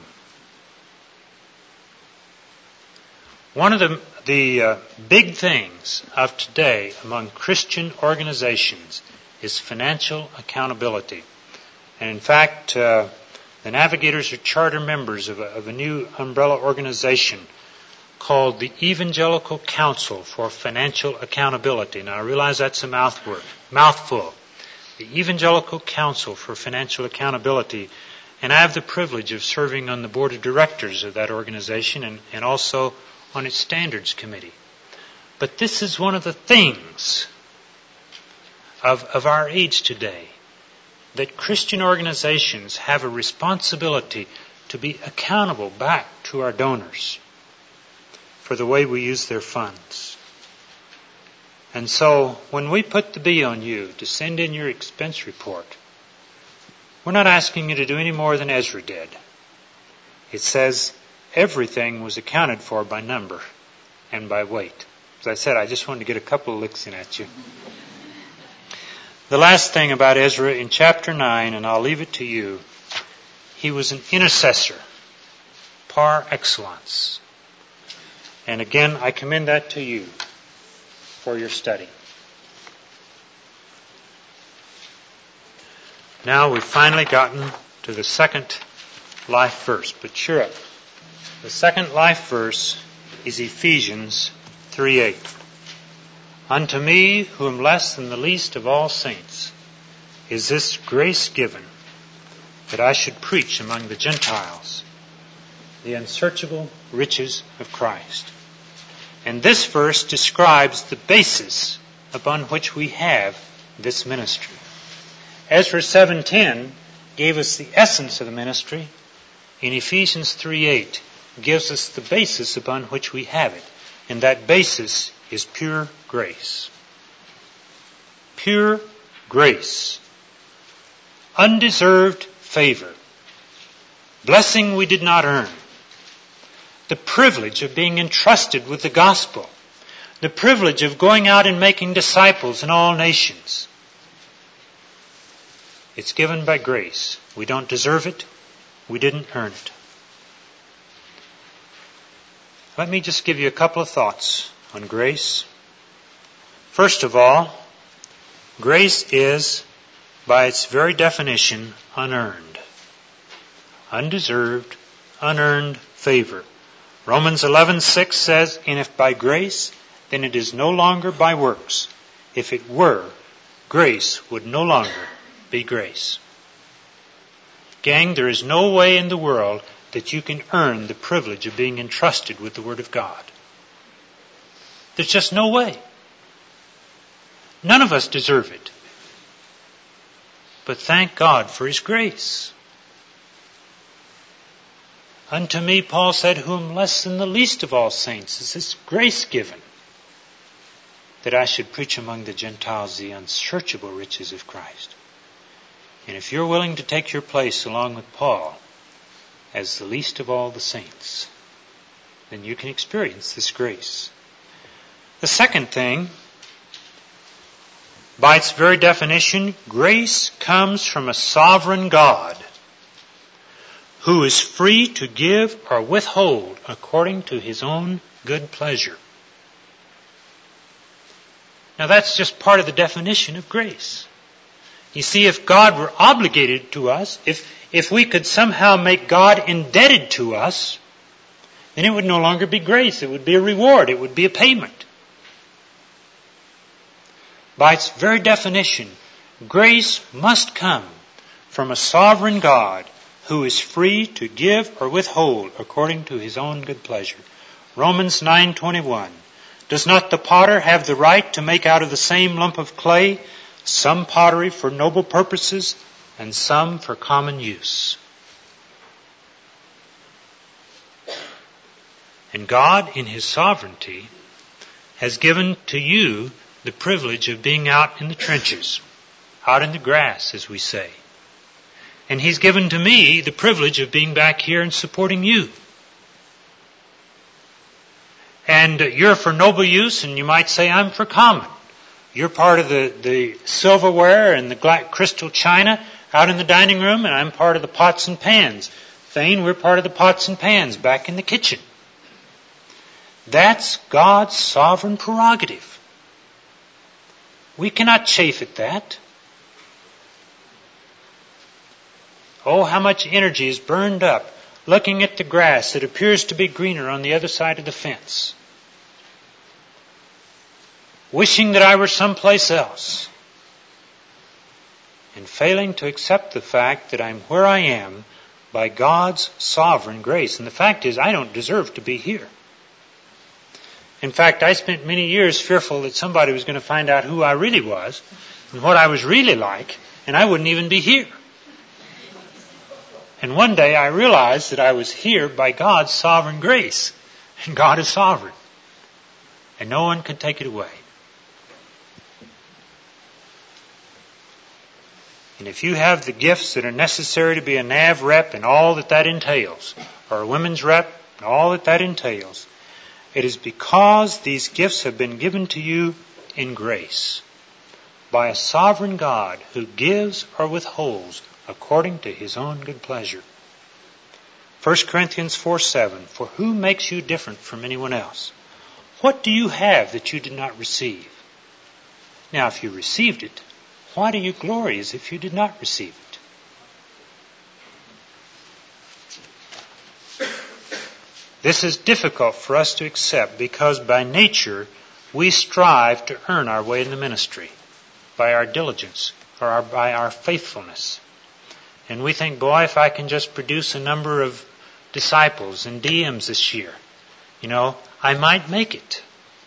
One of the, the uh, big things of today among Christian organizations is financial accountability. And in fact, uh, the Navigators are charter members of a, of a new umbrella organization called the Evangelical Council for Financial Accountability. Now, I realize that's a mouthword, mouthful. The Evangelical Council for Financial Accountability. And I have the privilege of serving on the board of directors of that organization and, and also on its standards committee. But this is one of the things of, of our age today, that Christian organizations have a responsibility to be accountable back to our donors for the way we use their funds. And so, when we put the B on you to send in your expense report, we're not asking you to do any more than Ezra did. It says everything was accounted for by number and by weight. As I said, I just wanted to get a couple of licks in at you. The last thing about Ezra in chapter nine, and I'll leave it to you, he was an intercessor par excellence. And again, I commend that to you for your study. Now we've finally gotten to the second life verse, but cheer up. The second life verse is Ephesians three eight. Unto me, who am less than the least of all saints, is this grace given, that I should preach among the Gentiles the unsearchable riches of Christ. And this verse describes the basis upon which we have this ministry. Ezra seven ten gave us the essence of the ministry. In Ephesians three eight gives us the basis upon which we have it. And that basis is pure grace. Pure grace. Undeserved favor. Blessing we did not earn. The privilege of being entrusted with the gospel. The privilege of going out and making disciples in all nations. It's given by grace. We don't deserve it. We didn't earn it. Let me just give you a couple of thoughts on grace. First of all, grace is, by its very definition, unearned. Undeserved, unearned favor. Romans eleven six says, and if by grace, then it is no longer by works. If it were, grace would no longer be grace. Gang, there is no way in the world that you can earn the privilege of being entrusted with the Word of God. There's just no way. None of us deserve it. But thank God for His grace. Unto me, Paul said, whom less than the least of all saints is this grace given, that I should preach among the Gentiles the unsearchable riches of Christ. And if you're willing to take your place along with Paul as the least of all the saints, then you can experience this grace. The second thing, by its very definition, grace comes from a sovereign God who is free to give or withhold according to His own good pleasure. Now that's just part of the definition of grace. You see, if God were obligated to us, if, if we could somehow make God indebted to us, then it would no longer be grace. It would be a reward. It would be a payment. By its very definition, grace must come from a sovereign God who is free to give or withhold according to his own good pleasure. Romans nine twenty-one. Does not the potter have the right to make out of the same lump of clay some pottery for noble purposes and some for common use? And God, in his sovereignty, has given to you the privilege of being out in the trenches, out in the grass, as we say. And he's given to me the privilege of being back here and supporting you. And you're for noble use, and you might say I'm for common. You're part of the, the silverware and the black crystal china out in the dining room, and I'm part of the pots and pans. Thane, we're part of the pots and pans back in the kitchen. That's God's sovereign prerogative. We cannot chafe at that. Oh, how much energy is burned up looking at the grass that appears to be greener on the other side of the fence. Wishing that I were someplace else. And failing to accept the fact that I'm where I am by God's sovereign grace. And the fact is, I don't deserve to be here. In fact, I spent many years fearful that somebody was going to find out who I really was and what I was really like, and I wouldn't even be here. And one day I realized that I was here by God's sovereign grace. And God is sovereign. And no one could take it away. And if you have the gifts that are necessary to be a N A V rep and all that that entails, or a women's rep and all that that entails, it is because these gifts have been given to you in grace by a sovereign God who gives or withholds according to his own good pleasure. First Corinthians four seven. For who makes you different from anyone else? What do you have that you did not receive? Now, if you received it, why do you glory as if you did not receive it? This is difficult for us to accept because by nature we strive to earn our way in the ministry by our diligence or our, by our faithfulness. And we think, boy, if I can just produce a number of disciples and D Ms this year, you know, I might make it.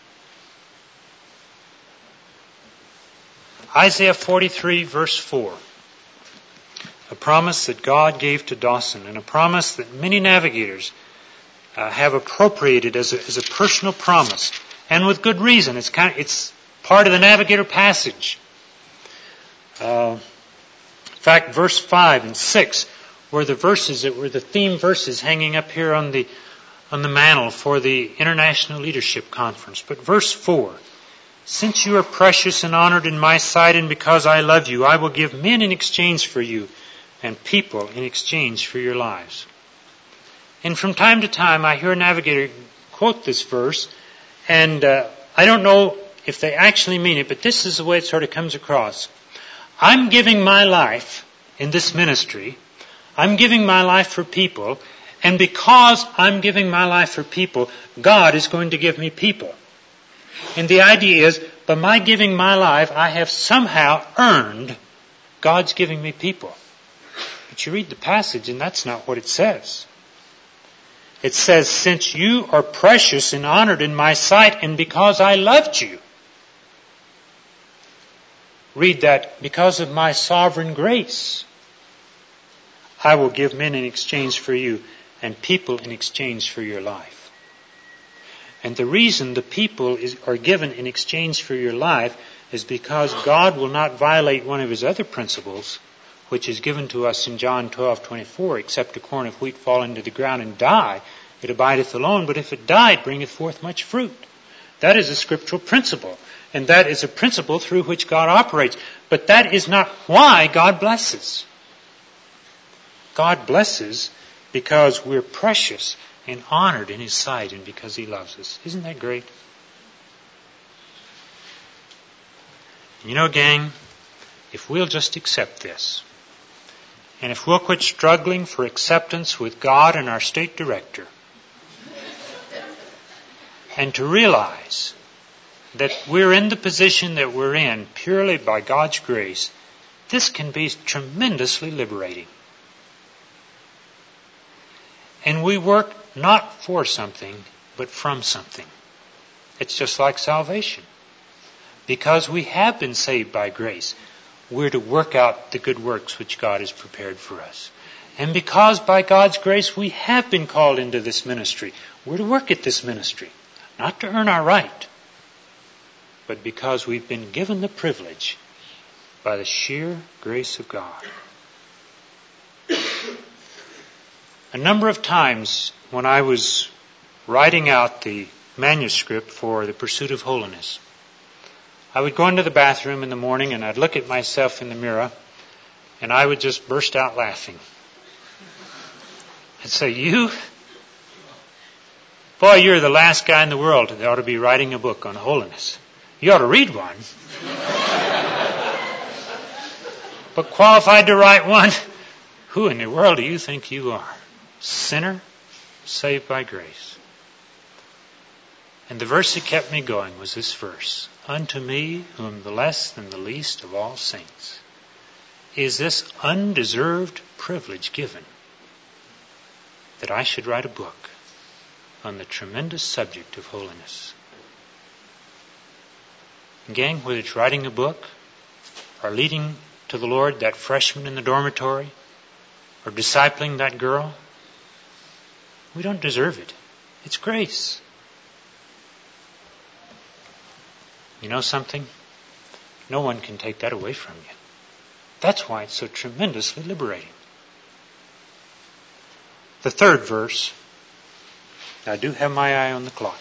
Isaiah forty-three verse four. A promise that God gave to Dawson, and a promise that many navigators uh, have appropriated as a, as a personal promise, and with good reason. It's kind of, it's part of the Navigator passage. Uh, in fact, verse five and six were the verses that were the theme verses hanging up here on the on the mantle for the International Leadership Conference. But verse four. Since you are precious and honored in my sight, and because I love you, I will give men in exchange for you, and people in exchange for your lives. And from time to time, I hear a navigator quote this verse, and uh, I don't know if they actually mean it, but this is the way it sort of comes across. I'm giving my life in this ministry. I'm giving my life for people, and because I'm giving my life for people, God is going to give me people. And the idea is, by my giving my life, I have somehow earned God's giving me people. But you read the passage, and that's not what it says. It says, since you are precious and honored in my sight, and because I loved you. Read that, because of my sovereign grace, I will give men in exchange for you, and people in exchange for your life. And the reason the people is, are given in exchange for your life is because God will not violate one of his other principles, which is given to us in John twelve twenty-four, except a corn of wheat fall into the ground and die, it abideth alone, but if it die, it bringeth forth much fruit. That is a scriptural principle, and that is a principle through which God operates. But that is not why God blesses. God blesses because we're precious and honored in his sight, and because he loves us. Isn't that great? You know, gang, if we'll just accept this, and if we'll quit struggling for acceptance with God and our state director, and to realize that we're in the position that we're in purely by God's grace, this can be tremendously liberating. And we work not for something, but from something. It's just like salvation. Because we have been saved by grace, we're to work out the good works which God has prepared for us. And because by God's grace we have been called into this ministry, we're to work at this ministry. Not to earn our right, but because we've been given the privilege by the sheer grace of God. A number of times when I was writing out the manuscript for The Pursuit of Holiness, I would go into the bathroom in the morning and I'd look at myself in the mirror and I would just burst out laughing. I'd say, you? Boy, you're the last guy in the world that ought to be writing a book on holiness. You ought to read one. But qualified to write one? Who in the world do you think you are? Sinner, saved by grace. And the verse that kept me going was this verse. Unto me, who am the less than the least of all saints, is this undeserved privilege given, that I should write a book on the tremendous subject of holiness. And gang, whether it's writing a book, or leading to the Lord that freshman in the dormitory, or discipling that girl, we don't deserve it. It's grace. You know something? No one can take that away from you. That's why it's so tremendously liberating. The third verse. I do have my eye on the clock.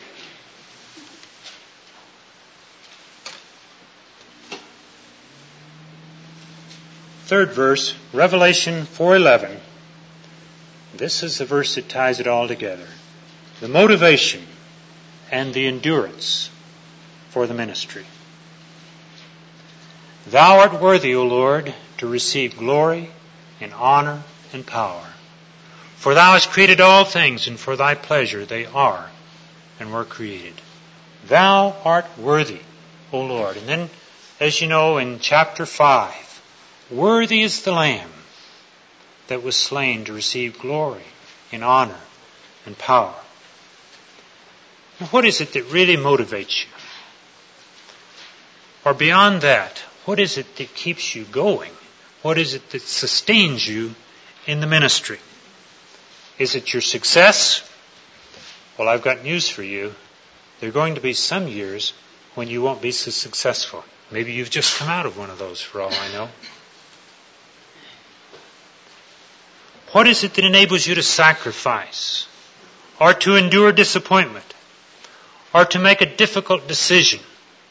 Third verse, Revelation four eleven. This is the verse that ties it all together. The motivation and the endurance for the ministry. Thou art worthy, O Lord, to receive glory and honor and power. For thou hast created all things, and for thy pleasure they are and were created. Thou art worthy, O Lord. And then, as you know, in chapter five, worthy is the Lamb that was slain to receive glory and honor and power. Now, what is it that really motivates you? Or beyond that, what is it that keeps you going? What is it that sustains you in the ministry? Is it your success? Well, I've got news for you. There are going to be some years when you won't be so successful. Maybe you've just come out of one of those, for all I know. What is it that enables you to sacrifice, or to endure disappointment, or to make a difficult decision?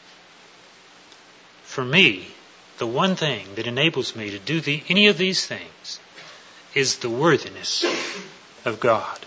For me, the one thing that enables me to do the, any of these things is the worthiness of God.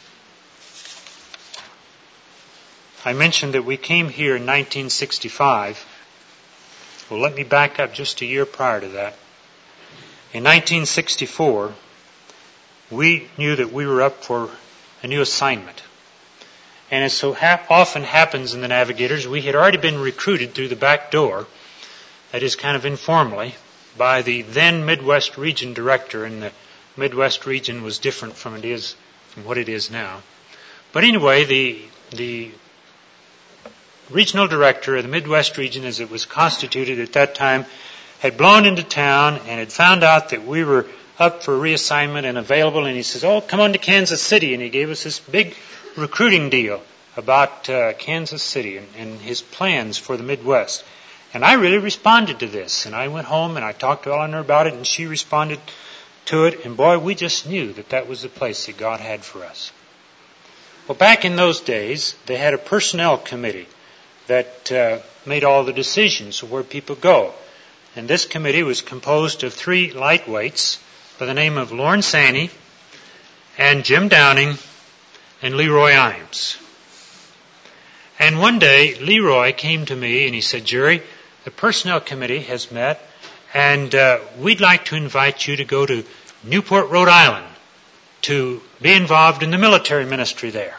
I mentioned that we came here in nineteen sixty-five. Well, let me back up just a year prior to that. In nineteen sixty-four, we knew that we were up for a new assignment. And as so ha- often happens in the Navigators, we had already been recruited through the back door, that is kind of informally, by the then Midwest Region Director, and the Midwest Region was different from it is from what it is now. But anyway, the the Regional Director of the Midwest Region, as it was constituted at that time, had blown into town and had found out that we were up for reassignment and available, and he says, oh, come on to Kansas City. And he gave us this big recruiting deal about uh, Kansas City and, and his plans for the Midwest. And I really responded to this. And I went home and I talked to Eleanor about it, and she responded to it. And boy, we just knew that that was the place that God had for us. Well, back in those days, they had a personnel committee that uh, made all the decisions of where people go. And this committee was composed of three lightweights by the name of Lorne Sanney and Jim Downing and Leroy Imes. And one day, Leroy came to me and he said, Jerry, the personnel committee has met, and uh, we'd like to invite you to go to Newport, Rhode Island, to be involved in the military ministry there.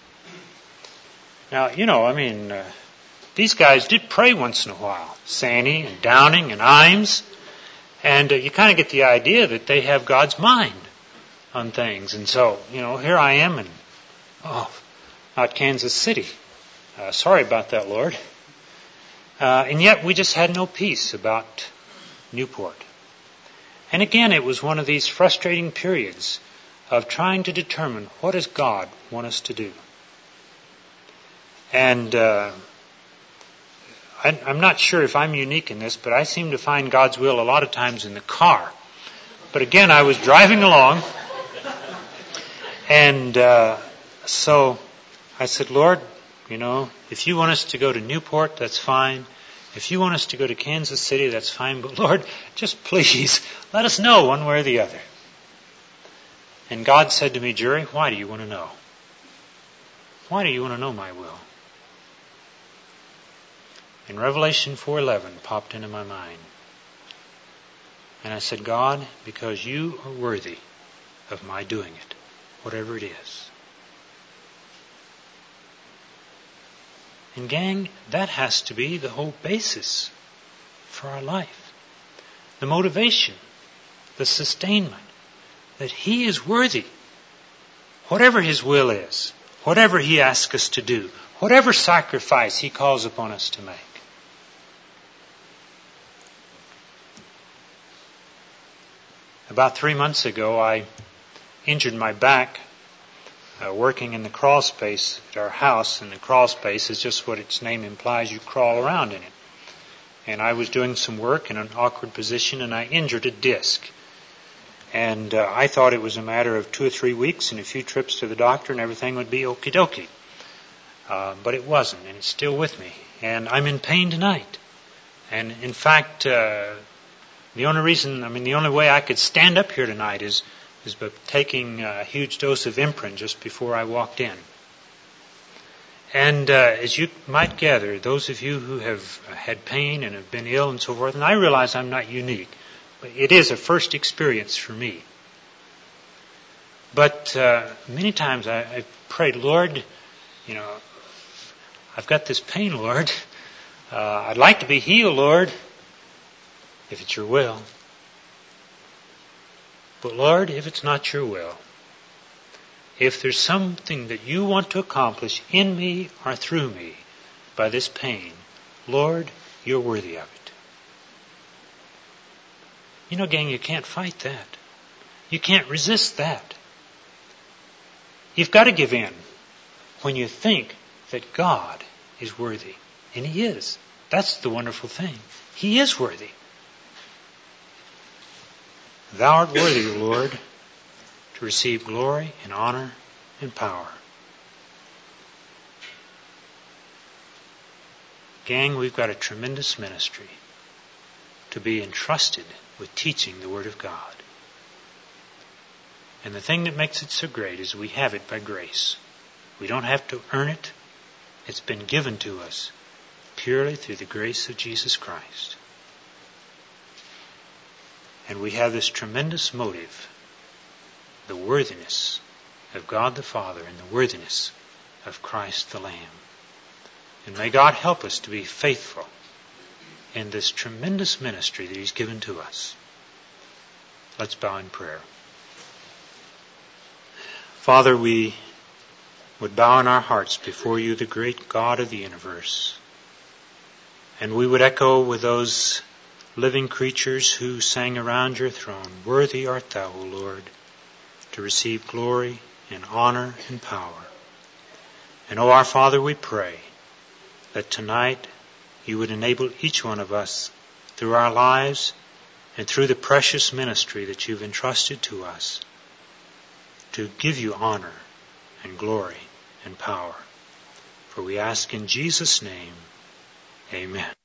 Now, you know, I mean, uh, these guys did pray once in a while, Sanney and Downing and Imes, and uh, you kind of get the idea that they have God's mind on things. And so, you know, here I am in, oh, not Kansas City. Uh, sorry about that, Lord. Uh, and yet we just had no peace about Newport. And again, it was one of these frustrating periods of trying to determine what does God want us to do. And uh, I, I'm not sure if I'm unique in this, but I seem to find God's will a lot of times in the car. But again, I was driving along, and uh, so I said, Lord, you know, if you want us to go to Newport, that's fine. If you want us to go to Kansas City, that's fine. But Lord, just please let us know one way or the other. And God said to me, Jerry, why do you want to know? Why do you want to know my will? And Revelation four eleven popped into my mind. And I said, God, because you are worthy of my doing it, whatever it is. And gang, that has to be the whole basis for our life. The motivation, the sustainment, that He is worthy. Whatever His will is, whatever He asks us to do, whatever sacrifice He calls upon us to make. About three months ago, I injured my back Uh, working in the crawl space at our house, and the crawl space is just what its name implies, you crawl around in it. And I was doing some work in an awkward position, and I injured a disc. And uh, I thought it was a matter of two or three weeks and a few trips to the doctor and everything would be okie dokie. Uh, but it wasn't, and it's still with me. And I'm in pain tonight. And in fact, uh, the only reason, I mean, the only way I could stand up here tonight is is by taking a huge dose of Imprin just before I walked in. And uh, as you might gather, those of you who have had pain and have been ill and so forth, and I realize I'm not unique, but it is a first experience for me. But uh, many times I, I prayed, Lord, you know, I've got this pain, Lord. Uh, I'd like to be healed, Lord, if it's your will. But Lord, if it's not your will, if there's something that you want to accomplish in me or through me by this pain, Lord, you're worthy of it. You know, gang, you can't fight that. You can't resist that. You've got to give in when you think that God is worthy. And He is. That's the wonderful thing. He is worthy. Thou art worthy, O Lord, to receive glory and honor and power. Gang, we've got a tremendous ministry to be entrusted with teaching the Word of God. And the thing that makes it so great is we have it by grace. We don't have to earn it. It's been given to us purely through the grace of Jesus Christ. And we have this tremendous motive, the worthiness of God the Father and the worthiness of Christ the Lamb. And may God help us to be faithful in this tremendous ministry that He's given to us. Let's bow in prayer. Father, we would bow in our hearts before You, the great God of the universe. And we would echo with those living creatures who sang around Your throne, worthy art Thou, O Lord, to receive glory and honor and power. And, O our Father, we pray that tonight You would enable each one of us through our lives and through the precious ministry that You've entrusted to us to give You honor and glory and power. For we ask in Jesus' name, amen.